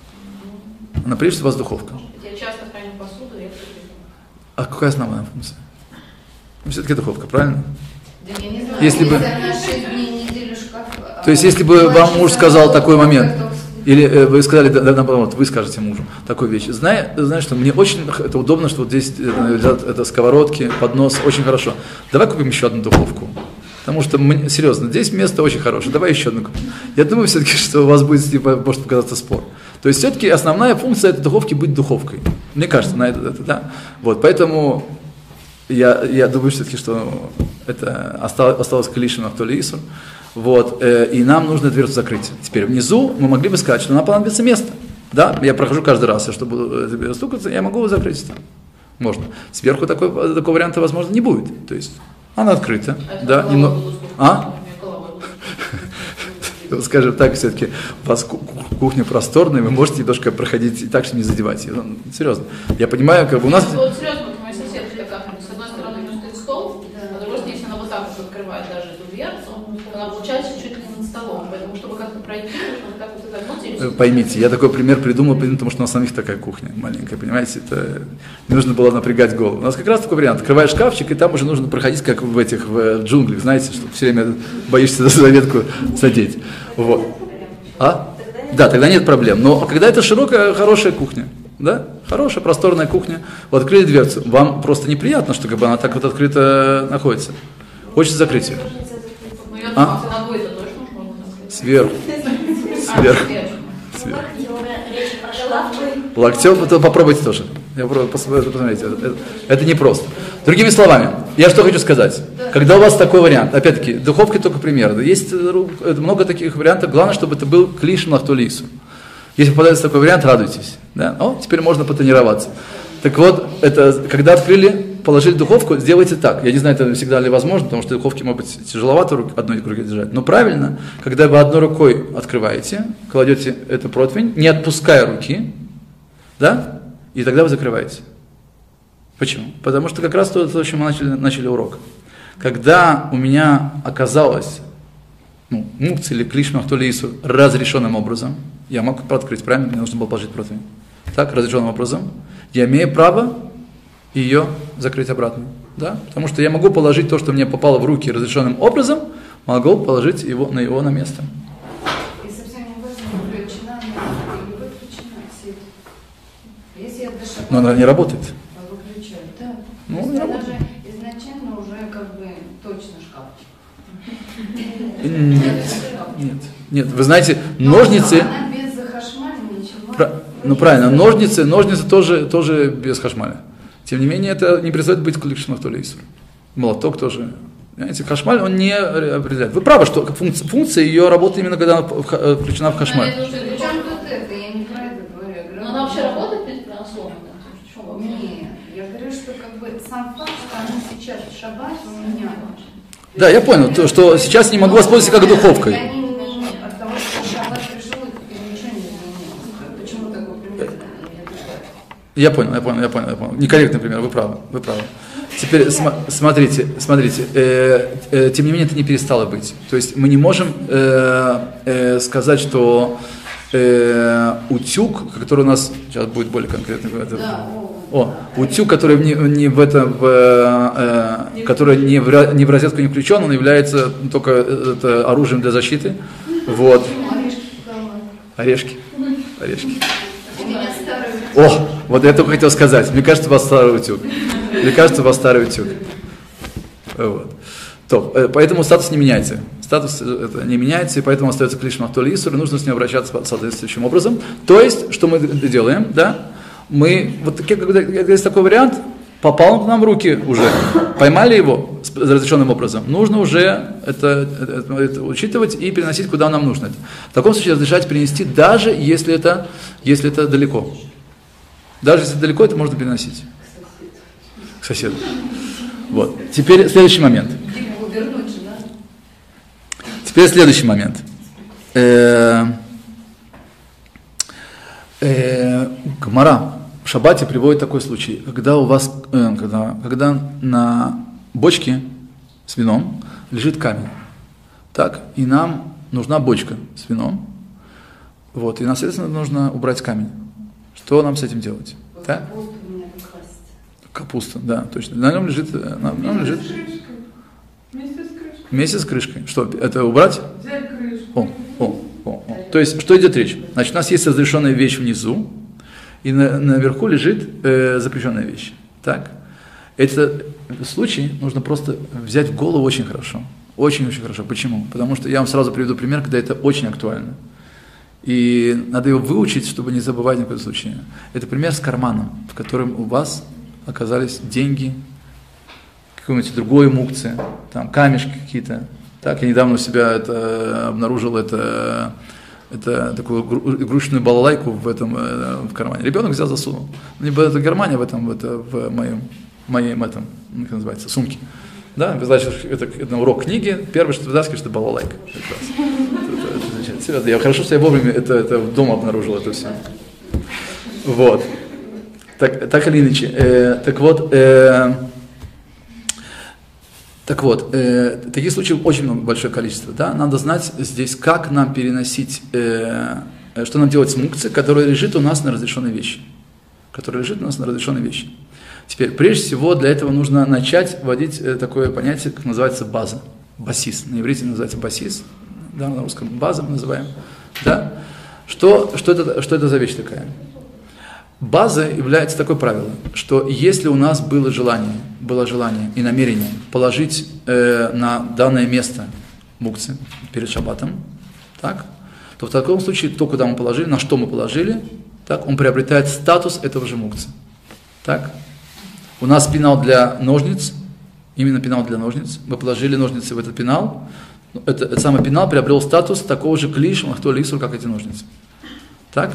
Она прежде всего у вас духовка. Я часто храню посуду, я все. А какая основная функция? Ну, все-таки духовка, правильно? Да я не знаю, если бы... она шесть дней неделю шкаф... То есть, если бы вам муж сказал такой момент, или э, вы сказали, да, наоборот, вы скажете мужу такую вещь. Знаешь, знаешь, что мне очень это удобно, что вот здесь э, это сковородки, поднос, очень хорошо. Давай купим еще одну духовку. Потому что, мы, серьезно, здесь место очень хорошее. Давай еще одну. Я думаю все-таки, что у вас будет, типа, может показаться спор. То есть все-таки основная функция этой духовки быть духовкой. Мне кажется, на это, это да. Вот, поэтому я, я думаю все-таки, что это осталось, осталось клишем автолису. Вот, э, и нам нужно дверцу закрыть. Теперь внизу мы могли бы сказать, что нам понадобится место. Да, я прохожу каждый раз, я буду стукаться, я могу закрыть там. Можно. Сверху такой, такого варианта, возможно, не будет. То есть она открыта. А да, немного... А? Скажем так, все-таки у вас кухня просторная, вы можете немножко проходить и так, чтобы не задевать ее. Серьезно. Я понимаю, как бы у нас... Вот серьезно, моя соседка как-нибудь, с одной стороны у нее стоит стол, а с другой стороны, если она вот так вот открывает даже эту дверцу, она получается чуть ли не над столом. Поэтому, чтобы как-то пройти, нужно так вот изогнуть. Поймите, я такой пример придумал, потому что у нас самих такая кухня маленькая, понимаете, это не нужно было напрягать голову. У нас как раз такой вариант, открываешь шкафчик, и там уже нужно проходить, как в этих в джунглях, знаете, что все время боишься за ветку задеть. Вот. А? Да, тогда нет проблем. Но когда это широкая, хорошая кухня, да, хорошая, просторная кухня, вот открыли дверцу, вам просто неприятно, что как бы она так вот открыто находится. Хочется закрыть ее. Ну, я А? думаю, ногой это точно можно закрыть. Сверху. Сверху. Сверху. Речь прошла. Локтем, это попробуйте тоже. Я пробую, посмотрите, это, это, это непросто. Другими словами, я что хочу сказать. Когда у вас такой вариант, опять-таки, духовки только пример. Есть много таких вариантов, главное, чтобы это был клишем лахтулису. Если попадается такой вариант, радуйтесь. Да? О, теперь можно потренироваться. Так вот, это, когда открыли, положили в духовку, сделайте так. Я не знаю, это всегда ли возможно, потому что духовки, может быть, тяжеловато одной рукой держать. Но правильно, когда вы одной рукой открываете, кладете эту противень, не отпуская руки, да, и тогда вы закрываете. Почему? Потому что как раз то, то, чем мы начали, начали урок. Когда у меня оказалось, ну, мукц или клишм ахтолису разрешенным образом, я мог открыть, правильно? Мне нужно было положить противень. Так, разрешенным образом, я имею право ее закрыть обратно. Да? Потому что я могу положить то, что мне попало в руки разрешенным образом, могу положить его на его на место. И совсем не важно, включена или выключена свет. Если я даже... Но она не работает. Выключаю, да. Ну, То не есть работает. она же изначально уже как бы точно шкафчик. Нет, нет, нет. Вы знаете, ножницы... Она без хашмаля ничего. Про, ну правильно, ножницы, ножницы тоже, тоже без хашмаля. Тем не менее, это не представляет быть клишем автолейсур. Молоток тоже. Понимаете, хашмаль, он не определяет. Вы правы, что функция, функция ее работы именно когда она включена в хашмаль. Причем тут это, я не про это говорю. Я говорю, Но она вообще работает, в принципе, на сломанном? Нет, я говорю, что как бы сам факт, что она сейчас в шаббат у меня. Да, я понял, то, что сейчас не могу воспользоваться как духовкой. Я не, не, не, от того, что шаббат пришел, и ничего не изменилось. Почему такой пример? Я понял, я понял, я понял, я понял. Некорректный пример, вы правы, вы правы. Теперь см- смотрите, смотрите, э, э, тем не менее это не перестало быть. То есть мы не можем э, э, сказать, что э, утюг, который у нас, сейчас будет более конкретно, Да, о, утюг, который не, не в это, в, э, который не в, не в розетку не включен, он является только это, оружием для защиты. Вот. Орешки. Орешки. О, вот я только хотел сказать. Мне кажется, у вас старый утюг. Мне кажется, у вас старый утюг. Вот. То, поэтому статус не меняется. Статус это не меняется, и поэтому остается клишем автолисур, и нужно с ним обращаться соответствующим образом. То есть, что мы делаем, да? Мы, вот когда есть такой вариант, попал к нам в руки уже, поймали его разрешенным образом, нужно уже это, это, это учитывать и переносить, куда нам нужно. В таком случае разрешать перенести, даже если это, если это далеко. Даже если далеко, это можно переносить. К соседу. Вот. Теперь следующий момент. Теперь следующий момент. Гмара в шаббате приводит такой случай, когда у вас, э, когда, когда на бочке с вином лежит камень, так, и нам нужна бочка с вином, вот, и нам, соответственно, нужно убрать камень. Что нам с этим делать? Так? Капуста, да, точно. На нем лежит, на нем лежит. Вместе с крышкой. Вместе с крышкой. Что, это убрать? Взять крышку. О, о, о, о. То есть, что идет речь? Значит, у нас есть разрешенная вещь внизу, и на, наверху лежит э, запрещенная вещь. Так? Это, в этом случае нужно просто взять в голову очень хорошо. Очень-очень хорошо. Почему? Потому что я вам сразу приведу пример, когда это очень актуально. И надо его выучить, чтобы не забывать ни в коем случае. Это пример с карманом, в котором у вас оказались деньги, какой-нибудь другой мукции, там камешки какие-то. Так, я недавно у себя это обнаружил, это, это такую игрушечную балалайку в этом в кармане. Ребенок взял, засунул. Не было это Германия в этом, это в моем, моем этом, как называется, сумке. Да, значит, это, это урок книги. Первое, что ты вытаскиваешь, это балалайка. Серьезно, я хорошо, что я вовремя это, это дома обнаружил это все. Вот. Так, так или иначе. Э, так вот, э, так вот, э, таких случаев очень много, большое количество. Да? Надо знать здесь, как нам переносить, э, что нам делать с мукцией, которая лежит у нас на разрешенной вещи. Которая лежит у нас на разрешенной вещи. Теперь, прежде всего, для этого нужно начать вводить э, такое понятие, как называется база. Басис. На иврите называется басис. Да, на русском база мы называем. Да? Что, что, это, что это за вещь такая? База является такое правило, что если у нас было желание, было желание и намерение положить э, на данное место мукцы перед шаббатом, так, то в таком случае то, куда мы положили, на что мы положили, так, он приобретает статус этого же мукцы. Так? У нас пенал для ножниц, именно пенал для ножниц, мы положили ножницы в этот пенал, это, этот самый пенал приобрел статус такого же клиш, махто лисур, как эти ножницы. Так?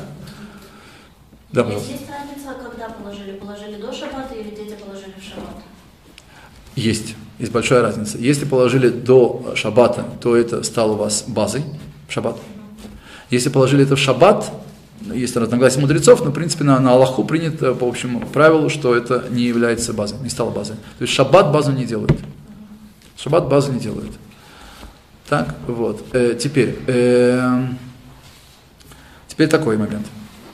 Да, пожалуйста. Есть разница, когда положили? Положили до шаббата или дети положили в шаббат? Есть. Есть большая разница. Если положили до шаббата, то это стало у вас базой в шаббат. Если положили это в шаббат, есть разногласия мудрецов, но в принципе на, на Аллаху принято по общему правилу, что это не является базой, не стало базой. То есть шаббат базу не делает. Шаббат базу не делает. Так, вот. Э, теперь, э, теперь такой момент.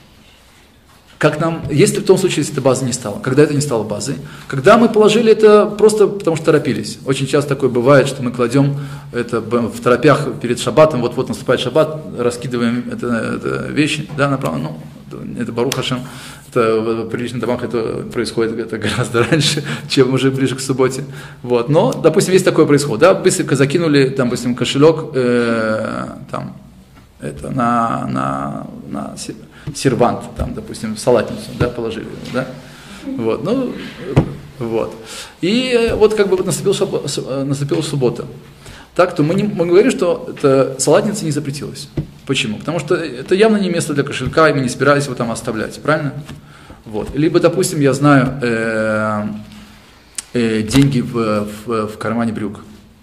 Как нам, если в том случае, если эта база не стала, когда это не стало базой, когда мы положили это просто потому что торопились. Очень часто такое бывает, что мы кладем это в торопях перед шаббатом, вот-вот наступает шаббат, раскидываем это, это вещи, да, направо, ну, это Барух Хашем, это в приличных домах это происходит это гораздо раньше, чем уже ближе к субботе. Вот. Но, допустим, если такое происходит, да, быстренько закинули, там, допустим, кошелек, э, там, это на, на, на сервант, там, допустим, салатницу, да, положили, да, вот, ну, вот, и вот как бы наступил, наступила суббота, так, то мы, не, мы говорим, что это, салатница не запретилась. Почему? Потому что это явно не место для кошелька, и мы не собирались его там оставлять, правильно? Вот, либо, допустим, я знаю э, э, деньги в, в, в кармане брюк,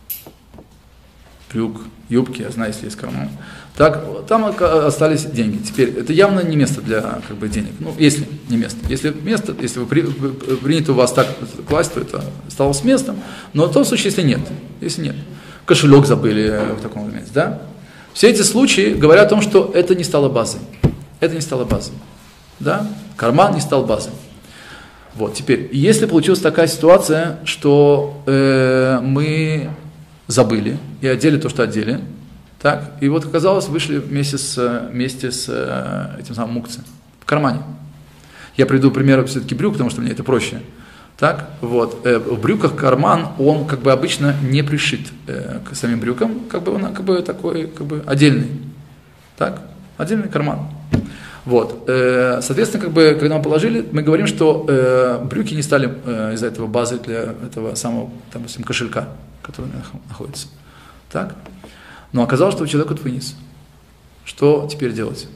брюк, юбки, я знаю, если есть карман. Так, там остались деньги. Теперь, это явно не место для как бы, денег. Ну, если не место. Если место, если вы, при, вы принято у вас так класть, то это стало с местом. Но в том случае, если нет. Если нет. Кошелек забыли в таком моменте, да? Все эти случаи говорят о том, что это не стало базой. Это не стало базой. Да? Карман не стал базой. Вот, теперь, если получилась такая ситуация, что э, мы забыли и одели то, что одели, так, и вот оказалось, вышли вместе с, вместе с этим самым мукцей в кармане. Я приведу пример все-таки брюк, потому что мне это проще. Так, вот, э, в брюках карман, он как бы обычно не пришит э, к самим брюкам, как бы он как бы такой, как бы отдельный. Так, отдельный карман. Вот, э, соответственно, как бы, когда мы положили, мы говорим, что э, брюки не стали э, из-за этого базой для этого самого, допустим, кошелька, который находится. Так. Но оказалось, что у человека вынес. Что теперь делать?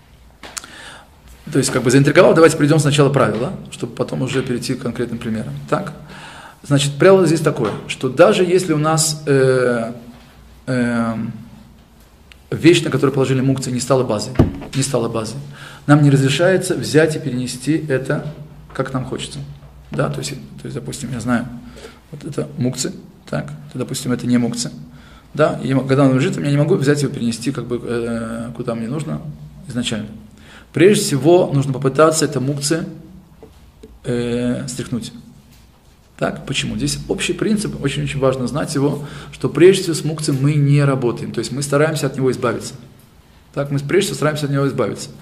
То есть, как бы заинтриговал, давайте придем сначала правила, чтобы потом уже перейти к конкретным примерам. Так? Значит, правило здесь такое, что даже если у нас э, э, вещь, на которую положили мукцы, не стала базой, не стала базой, нам не разрешается взять и перенести это, как нам хочется. Да? То есть, то есть допустим, я знаю, вот это мукцы, так, то, допустим, это не мукцы. Да, и когда он лежит, я не могу взять его, перенести как бы, э, куда мне нужно изначально. Прежде всего, нужно попытаться это мукцы э, стряхнуть. Так, почему? Здесь общий принцип, очень-очень важно знать его, что прежде всего с мукцем мы не работаем, то есть мы стараемся от него избавиться. Так, мы прежде всего стараемся от него избавиться.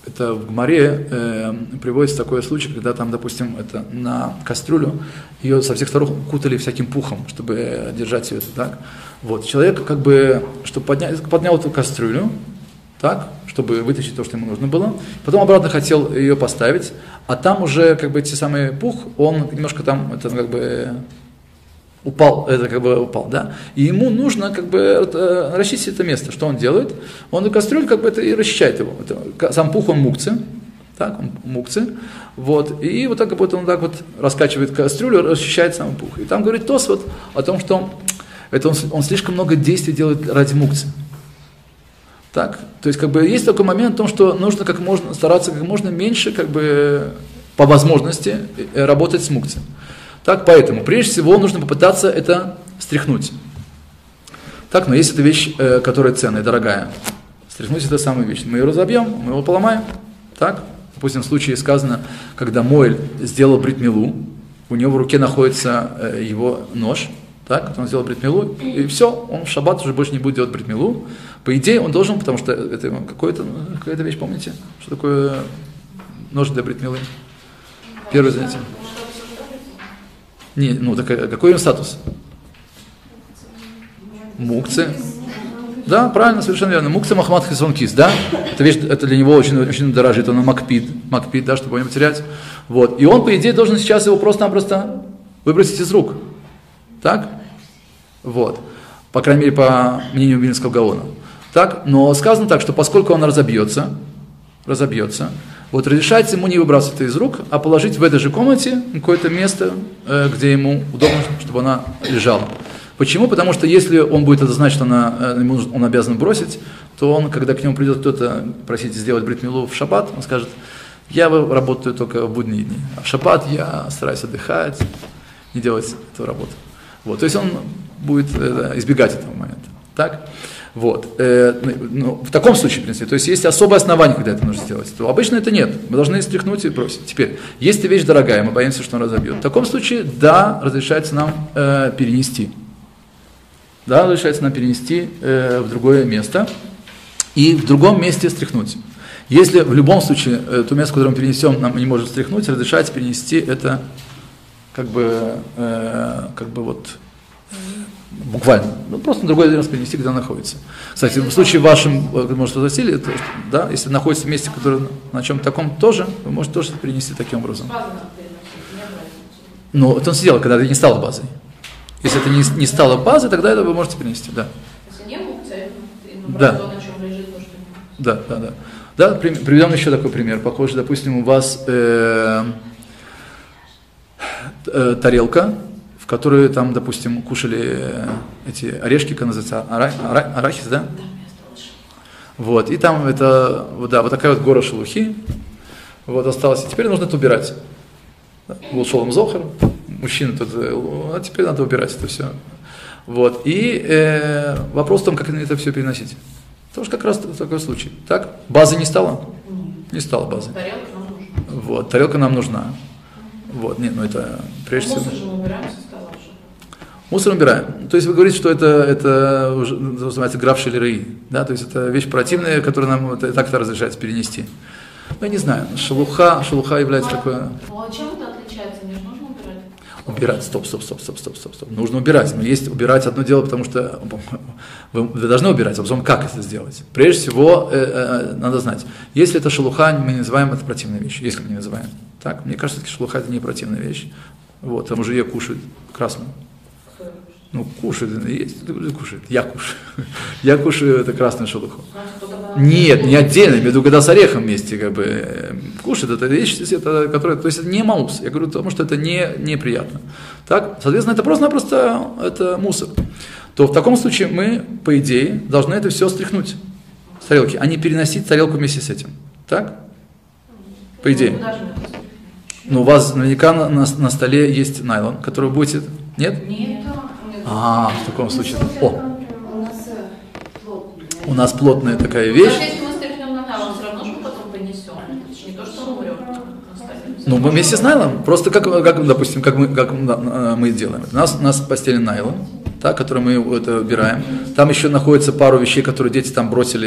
это в Гмаре э, приводится такой случай, когда там, допустим, это на кастрюлю ее со всех сторон кутали всяким пухом, чтобы держать ее это так. Вот. Человек, как бы, чтобы поднять, поднял эту кастрюлю, так, чтобы вытащить то, что ему нужно было. Потом обратно хотел ее поставить, а там уже как бы эти самые пух, он немножко там это как бы упал, это как бы упал, да. И ему нужно как бы расчистить это место. Что он делает? Он эту кастрюлю как бы это и расчищает его. Это, сам пух он мукцы, так, он мукцы, вот. И вот так вот он так вот раскачивает кастрюлю, расчищает сам пух. И там говорит Тосфот о том, что это он, он слишком много действий делает ради мукцы. Так, то есть как бы есть такой момент в том, что нужно как можно стараться как можно меньше, как бы по возможности работать с мукцией. Так, поэтому прежде всего нужно попытаться это стряхнуть. Так, но есть эта вещь, э, которая ценная, дорогая. Стряхнуть это самая вещь. Мы ее разобьем, мы его поломаем. Так, допустим, в случае сказано, когда Моэль сделал брит милу, у него в руке находится э, его нож. Так, он сделал брит милу, и все, он в шаббат уже больше не будет делать брит милу. По идее, он должен, потому что это какое-то, какая-то вещь, помните? Что такое нож для брит милы? Первое занятие. Не, ну, так какой он статус? Мукцы. Да, правильно, совершенно верно. Мукцы Махмад Хисон Кис, да? Это вещь, это для него очень, очень дорожит, он макпид, макпид, да, чтобы его не потерять. Вот. И он, по идее, должен сейчас его просто-напросто выбросить из рук. Так? Вот. По крайней мере, по мнению Вильнского Гаона. Так? Но сказано так, что поскольку он разобьется, разобьется, вот разрешается ему не выбрасывать это из рук, а положить в этой же комнате какое-то место, где ему удобно, чтобы она лежала. Почему? Потому что если он будет это знать, что она, ему, он обязан бросить, то он, когда к нему придет кто-то просить сделать брит милу в шаббат, он скажет: я работаю только в будние дни, а в шаббат я стараюсь отдыхать, не делать эту работу. Вот. То есть он будет э, избегать этого момента. Так? Вот. Э, ну, в таком случае, в принципе, то есть есть особое основание, когда это нужно сделать. То обычно это нет. Мы должны стряхнуть и бросить. Теперь, если вещь дорогая, мы боимся, что он разобьет. В таком случае, да, разрешается нам э, перенести. Да, разрешается нам перенести э, в другое место и в другом месте стряхнуть. Если в любом случае э, то место, которое мы перенесем, нам не можем стряхнуть, разрешается перенести это как бы, э, как бы вот буквально, ну, просто на другое место перенести, где он находится. Кстати, в случае вашем, может, спросили, это, да, если находится в месте, которое на чем-то таком тоже, вы можете тоже перенести таким образом. Ну, это он сделал, когда это не стало базой. Если это не, не стало базой, тогда это вы можете перенести, да. Если не мукция, да. То, на чем лежит, то, что не. Да, да, да. Да, приведем еще такой пример. Похоже, допустим, у вас э, э, тарелка, в которой там, допустим, кушали эти орешки, как называется, ара, ара, арахис, да? Вот, и там это, да, вот такая вот гора шелухи, вот осталось, и теперь нужно это убирать. Был шолом зохар, мужчина тут, а теперь надо убирать это все. Вот, и э, вопрос в том, как это все переносить. Тоже как раз такой случай. Так, базы не стало? Не стало базы. Тарелка нам нужна. Вот, тарелка нам нужна. Вот, нет, ну это прежде всего. Мусор же мы убираем со стола уже. Мусор убираем. То есть вы говорите, что это, это уже называется граф шелеры, да, то есть это вещь противная, которую нам это, так-то разрешается перенести. Ну, я не знаю, шелуха, шелуха является Ну, такое... Ну, а чем это отличается? Мне же нужно убирать? Убирать, стоп, стоп, стоп, стоп, стоп, стоп, стоп. Нужно убирать. Но есть убирать одно дело, потому что вы, вы должны убирать, а потом как это сделать? Прежде всего, э, э, надо знать, если это шелуха, мы не называем это противной вещью, если мы не называем. Так, мне кажется, что шелуха это не противная вещь. Вот, там уже ее кушают красную. Ну, кушают, есть, кушают, я кушаю. Я кушаю это красную шелуху. Нет, не отдельно, я имею в виду, когда с орехом вместе, как бы, кушают, это вещь, это, которая, то есть это не маус, я говорю, потому что это не, неприятно. Так, соответственно, это просто-напросто, это мусор. То в таком случае мы, по идее, должны это все стряхнуть с тарелки, а не переносить тарелку вместе с этим. Так? По идее. Ну, у вас наверняка на, на, на столе есть найлон, который будете... Нет? Нет. А, в таком случае. О, У нас плотная. у нас плотная такая вещь. Даже если мы стряхнем на найлон, все равно же мы потом понесем. Это же не то, что мы умрем. Ну, мы вместе с найлоном. Просто как, как допустим, как мы, как мы делаем. У нас, у нас постелен найлон, так, который мы это убираем. Там еще находится пару вещей, которые дети там бросили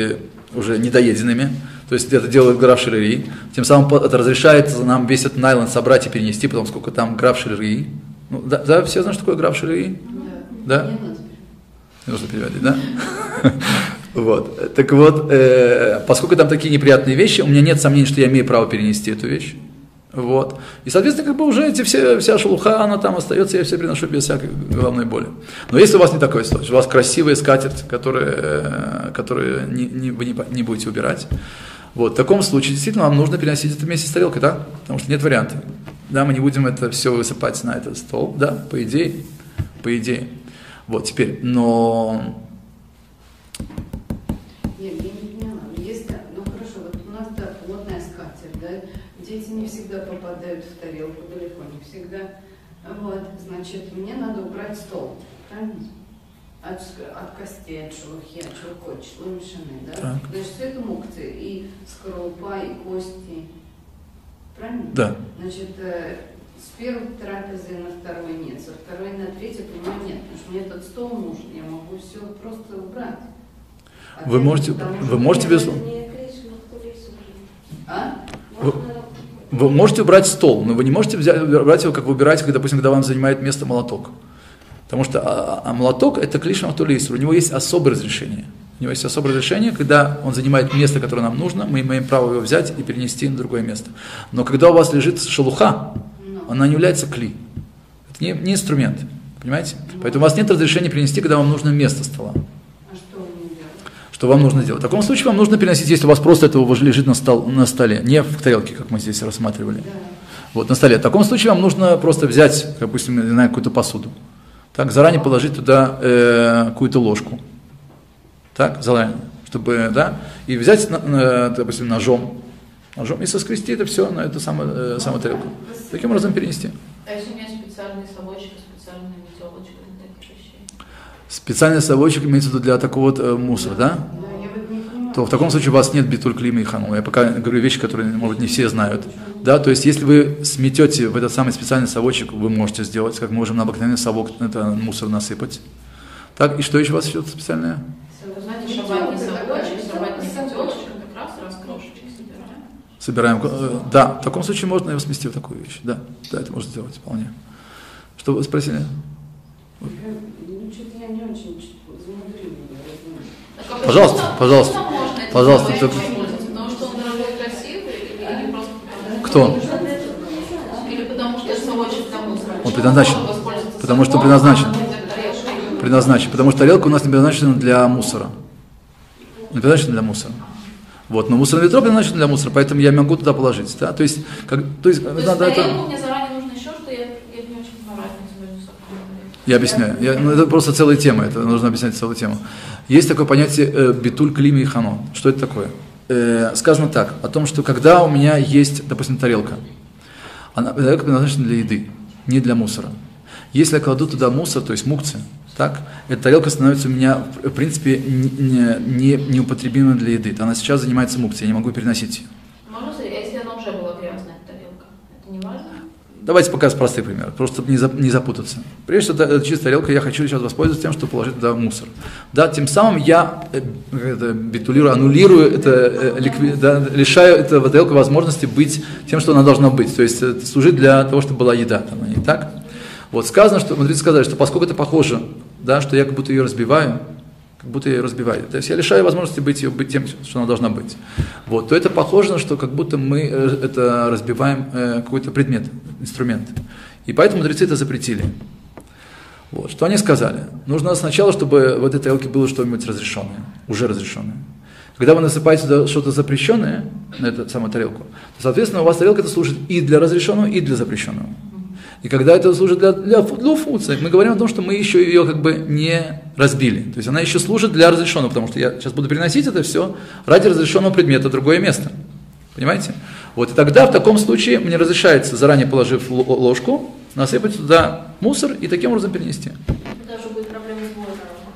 уже недоеденными. То есть это делает граф Шилери. Тем самым это разрешает нам весь этот найлон собрать и перенести, потому сколько там граф Шилери. Ну, да, да, все знают, что такое граф Шилери? Да? Да? Не нужно переводить, да? Вот. Так вот, э, поскольку там такие неприятные вещи, у меня нет сомнений, что я имею право перенести эту вещь. Вот. И, соответственно, как бы уже эти все, вся шелуха, она там остается, я все приношу без всякой головной боли. Но если у вас не такое случай, у вас красивая скатерть, которую, которую не, не, вы не, не будете убирать, вот, в таком случае действительно вам нужно переносить это вместе с тарелкой, да? Потому что нет вариантов. Да, мы не будем это все высыпать на этот стол, да, по идее, по идее. Вот, теперь, но... Нет, я не поняла. Если, ну хорошо, вот у нас, да, плотная скатерть, да, дети не всегда попадают в тарелку, далеко не всегда. Вот, значит, мне надо убрать стол, правильно? От, от костей, от шелухи, от шелухи, число мешаны, да? Так. Значит, все это мукцы, и скорлупа, и кости, правильно? Да. Значит, э, с первой трапезы на второй нет, со второй на третью у меня нет, потому что мне этот стол нужен, я могу все просто убрать. А Вы можете, вы можете без... А? Вы, вы можете убрать стол, но вы не можете взять, убрать его, как вы убираете, когда, допустим, когда вам занимает место молоток. Потому что а, а молоток это клишма автолейсер, у него есть особое разрешение. У него есть особое разрешение, когда он занимает место, которое нам нужно, мы имеем право его взять и перенести на другое место. Но когда у вас лежит шелуха, она не является кли. Это не, не инструмент, понимаете? Поэтому у вас нет разрешения перенести, когда вам нужно место стола. А что вы не делаете? Что вам нужно делать? В таком случае вам нужно переносить, если у вас просто это уже лежит на, стол, на столе, не в тарелке, как мы здесь рассматривали. Да. Вот, на столе. В таком случае вам нужно просто взять, допустим, не знаю, какую-то посуду. Так, заранее положить туда э, какую-то ложку. Так, заранее, чтобы, да, и взять, э, допустим, ножом, ножом и соскрести это все на эту самую, э, самую тарелку. Таким образом перенести. А если у меня специальный совочек, специальная метелочка для таких вещей? Специальный совочек имеется в виду для такого вот э, мусора, да? Да, я вот не понимаю. То в таком случае у вас нет битуль клима и ханул. Я пока говорю вещи, которые, может быть, не все знают. Да, то есть, если вы сметете в этот самый специальный совочек, вы можете сделать, как мы можем на обыкновенный совок это мусор насыпать. Так, и что еще у вас еще специальное? Вы знаете, шабатный совочек, шабатный метелочка, как раз раскрошечек собираем. Собираем. Да, в таком случае можно его смести в такую вещь. Да, да, это можно сделать вполне. Что вы спросили? Ну, что-то я не очень замудрила. Пожалуйста, пожалуйста, пожалуйста. Потому что он дорогой и красивый, или просто... Кто? Или потому что это совочек для мусора? Он предназначен. Потому что он предназначен. Предназначен. Потому что тарелка у нас не предназначена для мусора. Не предназначена для мусора. Вот, но мусорное ведро предназначено для мусора, поэтому я могу туда положить. Да? То есть, как, то есть, то есть надо тарелку это... мне заранее нужно еще, что я, я не очень понимаю разницу. Я объясняю. Я, ну, это просто целая тема, это нужно объяснять целую тему. Есть такое понятие э, битуль клими и хано. Что это такое? Э, сказано так, о том, что когда у меня есть, допустим, тарелка, она тарелка предназначена для еды, не для мусора. Если я кладу туда мусор, то есть мукцы, так, эта тарелка становится у меня, в принципе, не, не, неупотребимой для еды. Она сейчас занимается мукцией, я не могу переносить ее. Можно сказать, а если она уже была грязная, эта тарелка, это не важно? Давайте пока с простых примеров, просто чтобы не, зап, не запутаться. Прежде всего, это чистая тарелка, я хочу сейчас воспользоваться тем, чтобы положить туда мусор. Да, тем самым я э, это, битулирую, аннулирую, это, э, ликви, да, лишаю этого тарелку возможности быть тем, что она должна быть. То есть это служить для того, чтобы была еда, там, а не так. Вот сказано, что, мудрецы сказали, что поскольку это похоже, да, что я как будто ее разбиваю, как будто я ее разбиваю, то есть я лишаю возможности быть, ее, быть тем, что она должна быть, вот, то это похоже на что, как будто мы это разбиваем э, какой-то предмет, инструмент. И поэтому мудрецы это запретили. Вот, что они сказали? Нужно сначала, чтобы в этой тарелке было что-нибудь разрешенное, уже разрешенное. Когда вы насыпаете туда что-то запрещенное, на эту самую тарелку, то, соответственно, у вас тарелка это служит и для разрешенного, и для запрещенного. И когда это служит для, для, для функции, мы говорим о том, что мы еще ее как бы не разбили. То есть она еще служит для разрешенного, потому что я сейчас буду переносить это все ради разрешенного предмета в другое место. Понимаете? Вот, и тогда в таком случае мне разрешается, заранее положив ложку, насыпать туда мусор и таким образом перенести. Даже будет проблема с воздухом.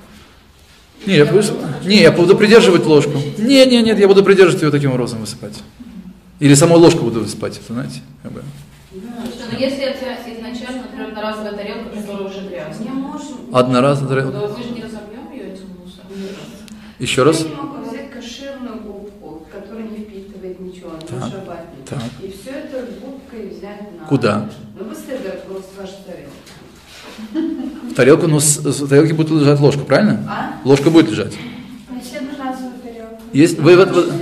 Не, я, буду, не, я буду придерживать ложку. Не, не, нет, я буду придерживать ее таким образом высыпать. Или саму ложку буду высыпать, знаете? Как бы. Но если это изначально, например, одноразовая тарелка, которая уже грязная, одноразовая тарелка. то мы же не разобьем ее этим мусором. Еще раз. Я не могу взять кошерную Куда? Ну, быстрее, говорят, вот ваша тарелка. В тарелку, ну, с, с тарелки будет лежать ложка, правильно? А? Ложка будет лежать. Все одноразовую тарелку. Есть, вы, вот, вот,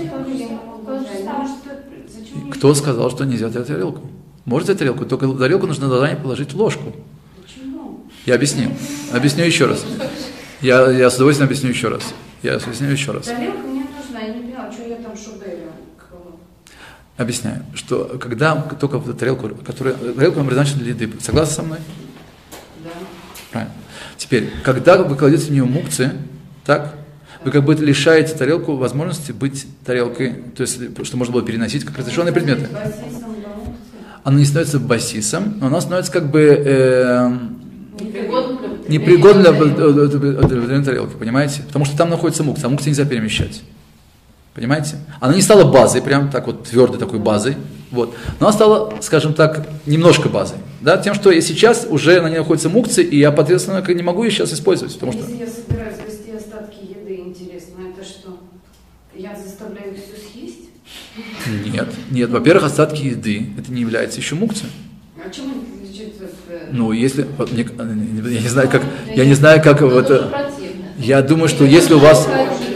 Зачем? кто сказал, что нельзя взять тарелку? Можно взять тарелку, только в тарелку нужно заранее положить ложку. Почему? Я объясню. Объясню еще раз. Я, я с удовольствием объясню еще раз. Я объясню еще раз. Тарелка мне нужна, я не поняла, что я там шуберю. Объясняю, что когда только в тарелку, которая, тарелку нам предназначена для еды, согласны со мной? Да. Правильно. Теперь, когда вы кладете в нее мукцы, так, вы как бы лишаете тарелку возможности быть тарелкой, то есть, что можно было переносить как разрешенные предметы. Она не становится басисом, но она становится как бы э, непригодна для тарелки, понимаете? Потому что там находится мукция, а мукцы нельзя перемещать. Понимаете? Она не стала базой, прям так вот твердой такой базой, вот. Но она стала, скажем так, немножко базой. Да? Тем, что я сейчас уже на ней находится мукция, и я, соответственно, не могу ее сейчас использовать. Потому Если что... я собираюсь грести остатки еды, интересно, это что? Я заставляю их все съесть? Нет, нет. Во-первых, остатки еды, это не является еще мукцией. А чем они отличаются от... Ну, если, вот, мне, я не знаю, как, я не знаю, как вот, я думаю, что если у вас,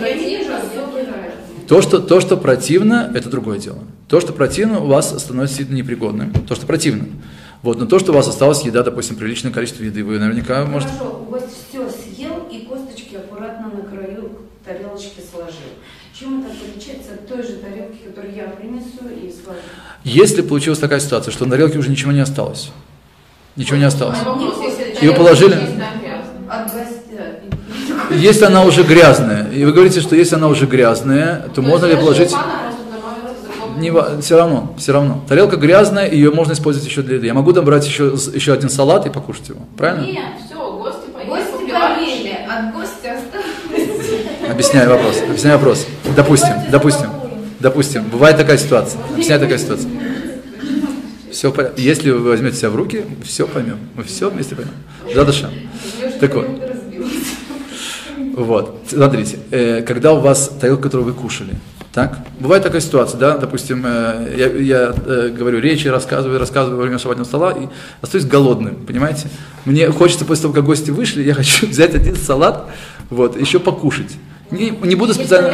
то, что, то, что противно, это другое дело. То, что противно, у вас становится непригодным. То, что противно. Вот, но то, что у вас осталась еда, допустим, приличное количество еды, вы наверняка можете... Хорошо, у вас все съел и косточки аккуратно на краю тарелочки сложил. Чем это отличается от той же тарелки, которую я принесу и сложу? Если получилась такая ситуация, что на тарелке уже ничего не осталось, ничего не осталось, и вы положили... От гостя. Если она уже грязная, и вы говорите, что если она уже грязная, то, то можно ли положить... Не, все равно, все равно. Тарелка грязная, ее можно использовать еще для еды. Я могу добрать еще, еще один салат и покушать его, правильно? Нет, все, гости поели. Гости поели, от гостя осталось. Объясняю вопрос, объясняю вопрос. Допустим, допустим, допустим, бывает такая ситуация. Объясняю такая ситуация. Все, если вы возьмете себя в руки, все поймем. Мы все вместе поймем. Задыша. Так вот. Вот, смотрите, э, когда у вас тарелка, которую вы кушали, так, бывает такая ситуация, да, допустим, э, я, я э, говорю речи, рассказываю, рассказываю во время шаббатного стола и остаюсь голодным, понимаете? Мне хочется после того, как гости вышли, я хочу взять один салат, вот, еще покушать. Не, не буду специально...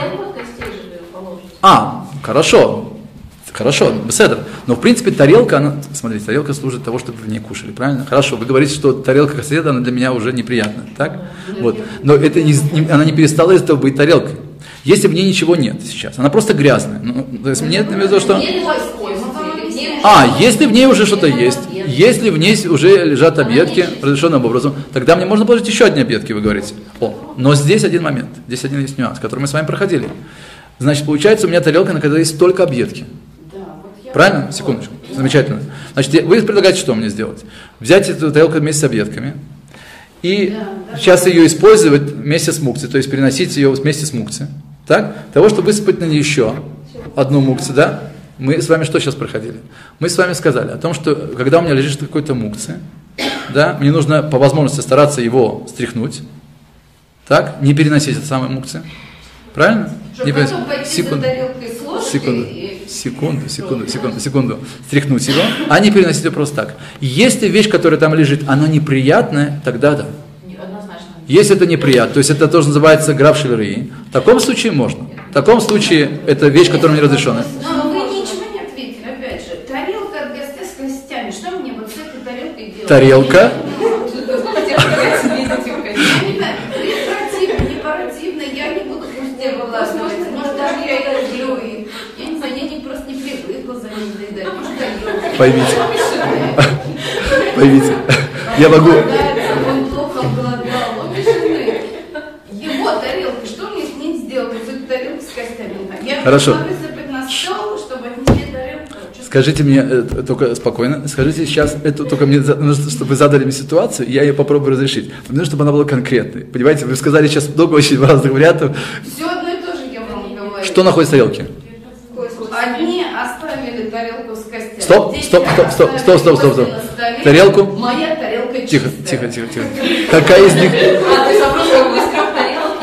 А, хорошо. Хорошо, беседа. Но в принципе тарелка, она, смотрите, тарелка служит для того, чтобы вы не кушали, правильно? Хорошо, вы говорите, что тарелка кассета, она для меня уже неприятна, так? Вот. Но это не, не, она не перестала из этого быть тарелкой. Если в ней ничего нет сейчас, она просто грязная. Ну, то есть мне это везло, что... А, если в ней уже что-то есть, если в ней уже лежат объедки разрешенным образом, тогда мне можно положить еще одни объедки, вы говорите. О, но здесь один момент, здесь один есть нюанс, который мы с вами проходили. Значит, получается, у меня тарелка, на которой есть только объедки. Правильно? Секундочку. Замечательно. Значит, вы предлагаете, что мне сделать? Взять эту тарелку вместе с объедками и да, сейчас да. ее использовать вместе с мукцией, то есть переносить ее вместе с мукцией. Так? Для того, чтобы высыпать на нее еще одну мукцию, да? Мы с вами что сейчас проходили? Мы с вами сказали о том, что когда у меня лежит какой-то мукция, да, мне нужно по возможности стараться его стряхнуть, так? Не переносить эту самую мукцию. Правильно? Чтобы не потом пойти секунду. за тарелкой с ложкой Секунду. и... Секунду, секунду, секунду, секунду. Стряхнуть его, а не переносить ее просто так. Если вещь, которая там лежит, она неприятная, тогда да. Если это неприятно, то есть это тоже называется граф-шельрии, в таком случае можно. В таком случае это вещь, которая не разрешена. Но вы ничего не ответили, опять же. Тарелка от гостя с костями. Что мне вот с этой тарелкой делать? Тарелка? Не противно, я не буду гостя вылаживать. Может, даже я и люблю их. Я не знаю, я не просто не привыкла за ним доедать. Может, я поймите. Поймите. Я могу... Он плохо обладал. Его тарелка, что мне с ней сделать? Из этой тарелки с костями. Я Хорошо. могу высыпать на стол, чтобы отнести тарелку. Скажите мне, э, только спокойно, скажите сейчас, это только мне нужно, чтобы вы задали мне ситуацию, я ее попробую разрешить. Мне нужно, чтобы она была конкретной. Понимаете, вы сказали сейчас много очень разных вариантов. Все одно и то же я вам говорю. Что находится в тарелке? Одни оставили тарелку с костями. Стоп, стоп, стоп, стоп, стоп, стоп, стоп, стоп. Тарелку? Моя тарелка чистая. Тихо, тихо, тихо, тихо. Какая из них? А, то есть вопрос как бы из трех тарелок,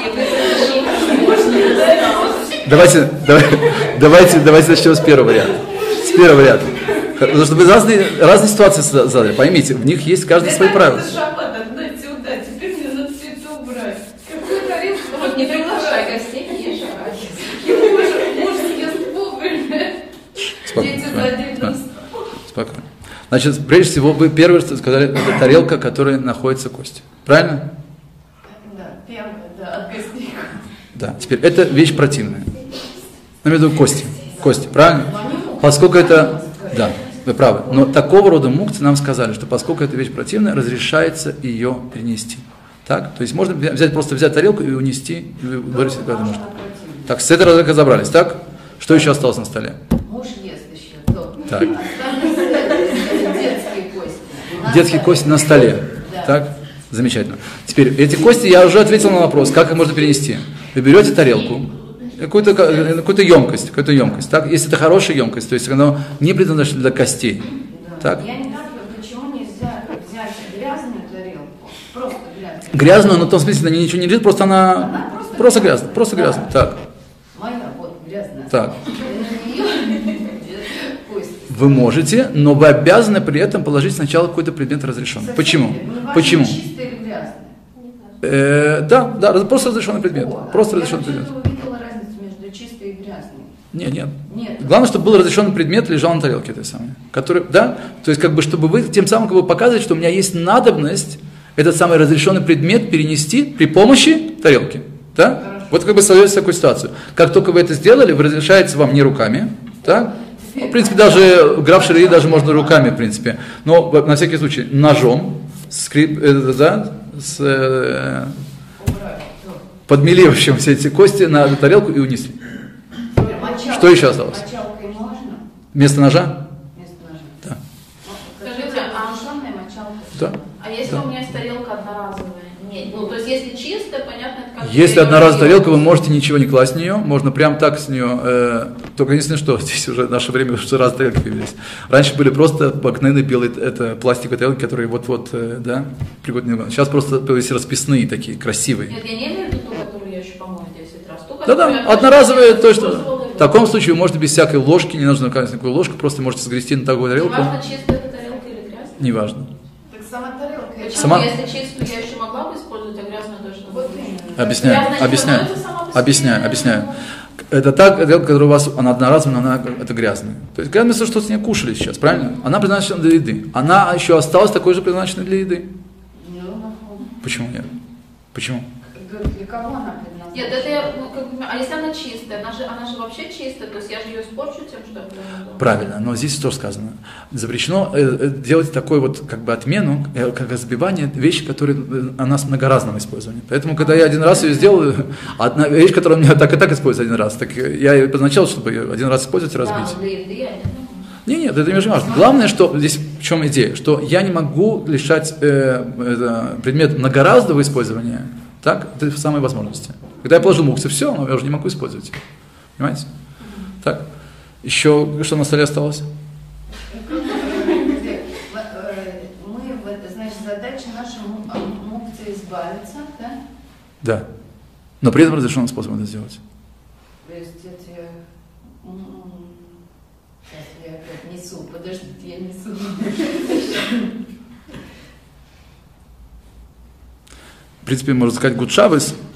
Давайте, давай, давайте, давайте начнем с первого варианта. С первого варианта. Потому что вы разные, разные ситуации задали, поймите, в них есть каждый свои правила. Это шаббат, отдать сюда, теперь мне надо все это убрать. Какой тарелку? Вот не приглашай гостей, не шагай. Муж съест вовремя. Дети за отдельным столом. Спокойно. Значит, прежде всего, вы первое, что сказали, это тарелка, в которой находятся кости. Правильно? Да, первое, да, от костей. Да. Теперь, это вещь противная. Я имею в виду кости. Кости, правильно? Поскольку это... Да, вы правы. Но такого рода мукцы нам сказали, что поскольку эта вещь противная, разрешается ее перенести. Так? То есть можно взять, просто взять тарелку и унести, и выбросить куда можно. Так, с этой разрядкой разобрались, так? Что еще осталось на столе? Муж ест еще, то. Так. Детские кости. Детские кости на столе. Да. Так? Замечательно. Теперь, эти кости, я уже ответил на вопрос, как их можно перенести. Вы берете тарелку, какую-то, какую-то емкость, какую-то емкость, так? Если это хорошая емкость, то есть она не предназначена для костей. Да. Так? Я не знаю, почему нельзя взять грязную тарелку, просто грязную. Грязную, но в том смысле, на ней ничего не лежит, просто она, Она просто, просто грязная, просто Да. грязная. Так, Моя вот грязная. так. И на нее кости. Вы можете, но вы обязаны при этом положить сначала какой-то предмет разрешенный. Совсем Почему? не важно, Почему? Чистый или грязный. Э, да, да, просто разрешенный предмет. О, Просто я разрешенный предмет. вообще-то увидела разницу между чистой и грязной. Нет, нет. Нет. Главное, чтобы был разрешенный предмет, лежал на тарелке этой самой. Который, да? То есть, как бы, чтобы вы тем самым как бы, показывать, что у меня есть надобность этот самый разрешенный предмет перенести при помощи тарелки. Да? Хорошо. Вот как бы создаете такую ситуацию. Как только вы это сделали, вы разрешаете вам не руками. Да? Ну, в принципе, даже граф Шарии даже можно руками, в принципе. Но на всякий случай ножом, скрип, э, да, с, э, подмели, в общем, все эти кости на тарелку и унесли. Мочалкой- Что еще осталось? Мочалкой можно? Вместо ножа? Вместо ножа. Да. Скажите, а- Разрешенная мочалка. Да. А если Да. у меня есть тарелка одноразовая? Нет. Ну, то есть, если чистая, понятно, это как... Если одноразовая тарелка, вы можете ничего не класть в нее, можно прям так с нее, э, только единственное, что здесь уже в наше время что раз тарелки появились. Раньше были просто обыкновенные белые, это пластиковые тарелки, которые вот-вот, э, да, пригодны. Сейчас просто появились расписные такие, красивые. Нет, я не имею в виду ту, которую я еще помою десять раз. Ту, которую Да-да, я одноразовые, то, использовала что... и В таком случае вы можете без всякой ложки, не нужно наказать никакую ложку, просто можете сгрести на такую тарелку. неважно, чистая эта тарелка или грязная. Неважно. Так сама тарелка. это- Почему? Сама- Если чистую я еще могла бы использовать, а грязную точно Вот буду. именно. Объясняю, Грязная не объясняю, становится сама по себе. объясняю, объясняю. Это та тарелка, которая у вас, она одноразовая, но она это грязная. То есть грязное, что с ней кушали сейчас, правильно? Она предназначена для еды. Она еще осталась такой же предназначенной для еды. Ну, Почему нет? Почему? для кого она предназначена? Нет, это я, ну, как бы, а если она чистая, она же, она же вообще чистая, то есть я же ее испорчу тем, что я буду. Правильно, но здесь что сказано? Запрещено э, э, делать такой вот как бы отмену, э, как разбивание вещи, которые э, у нас многоразного использования. Поэтому, когда я один раз ее сделал, одна вещь, которая у меня так и так используется один раз, так я ее позначал, чтобы ее один раз использовать и разбить. Да, для еды, а нет. Нет, нет, это не важно. Главное, что здесь в чем идея, что я не могу лишать э, это, предмет многоразового использования, так, это самые возможности. Когда я положил муксы, все, но я уже не могу использовать. Понимаете? Так, еще что на столе осталось? Мы, вот, значит, задача наша мукции избавиться, да? Да. Но при этом разрешенным способом это сделать. То есть эти... м, Сейчас я опять несу, подождите, я несу. В принципе, можно сказать гуд шаббос,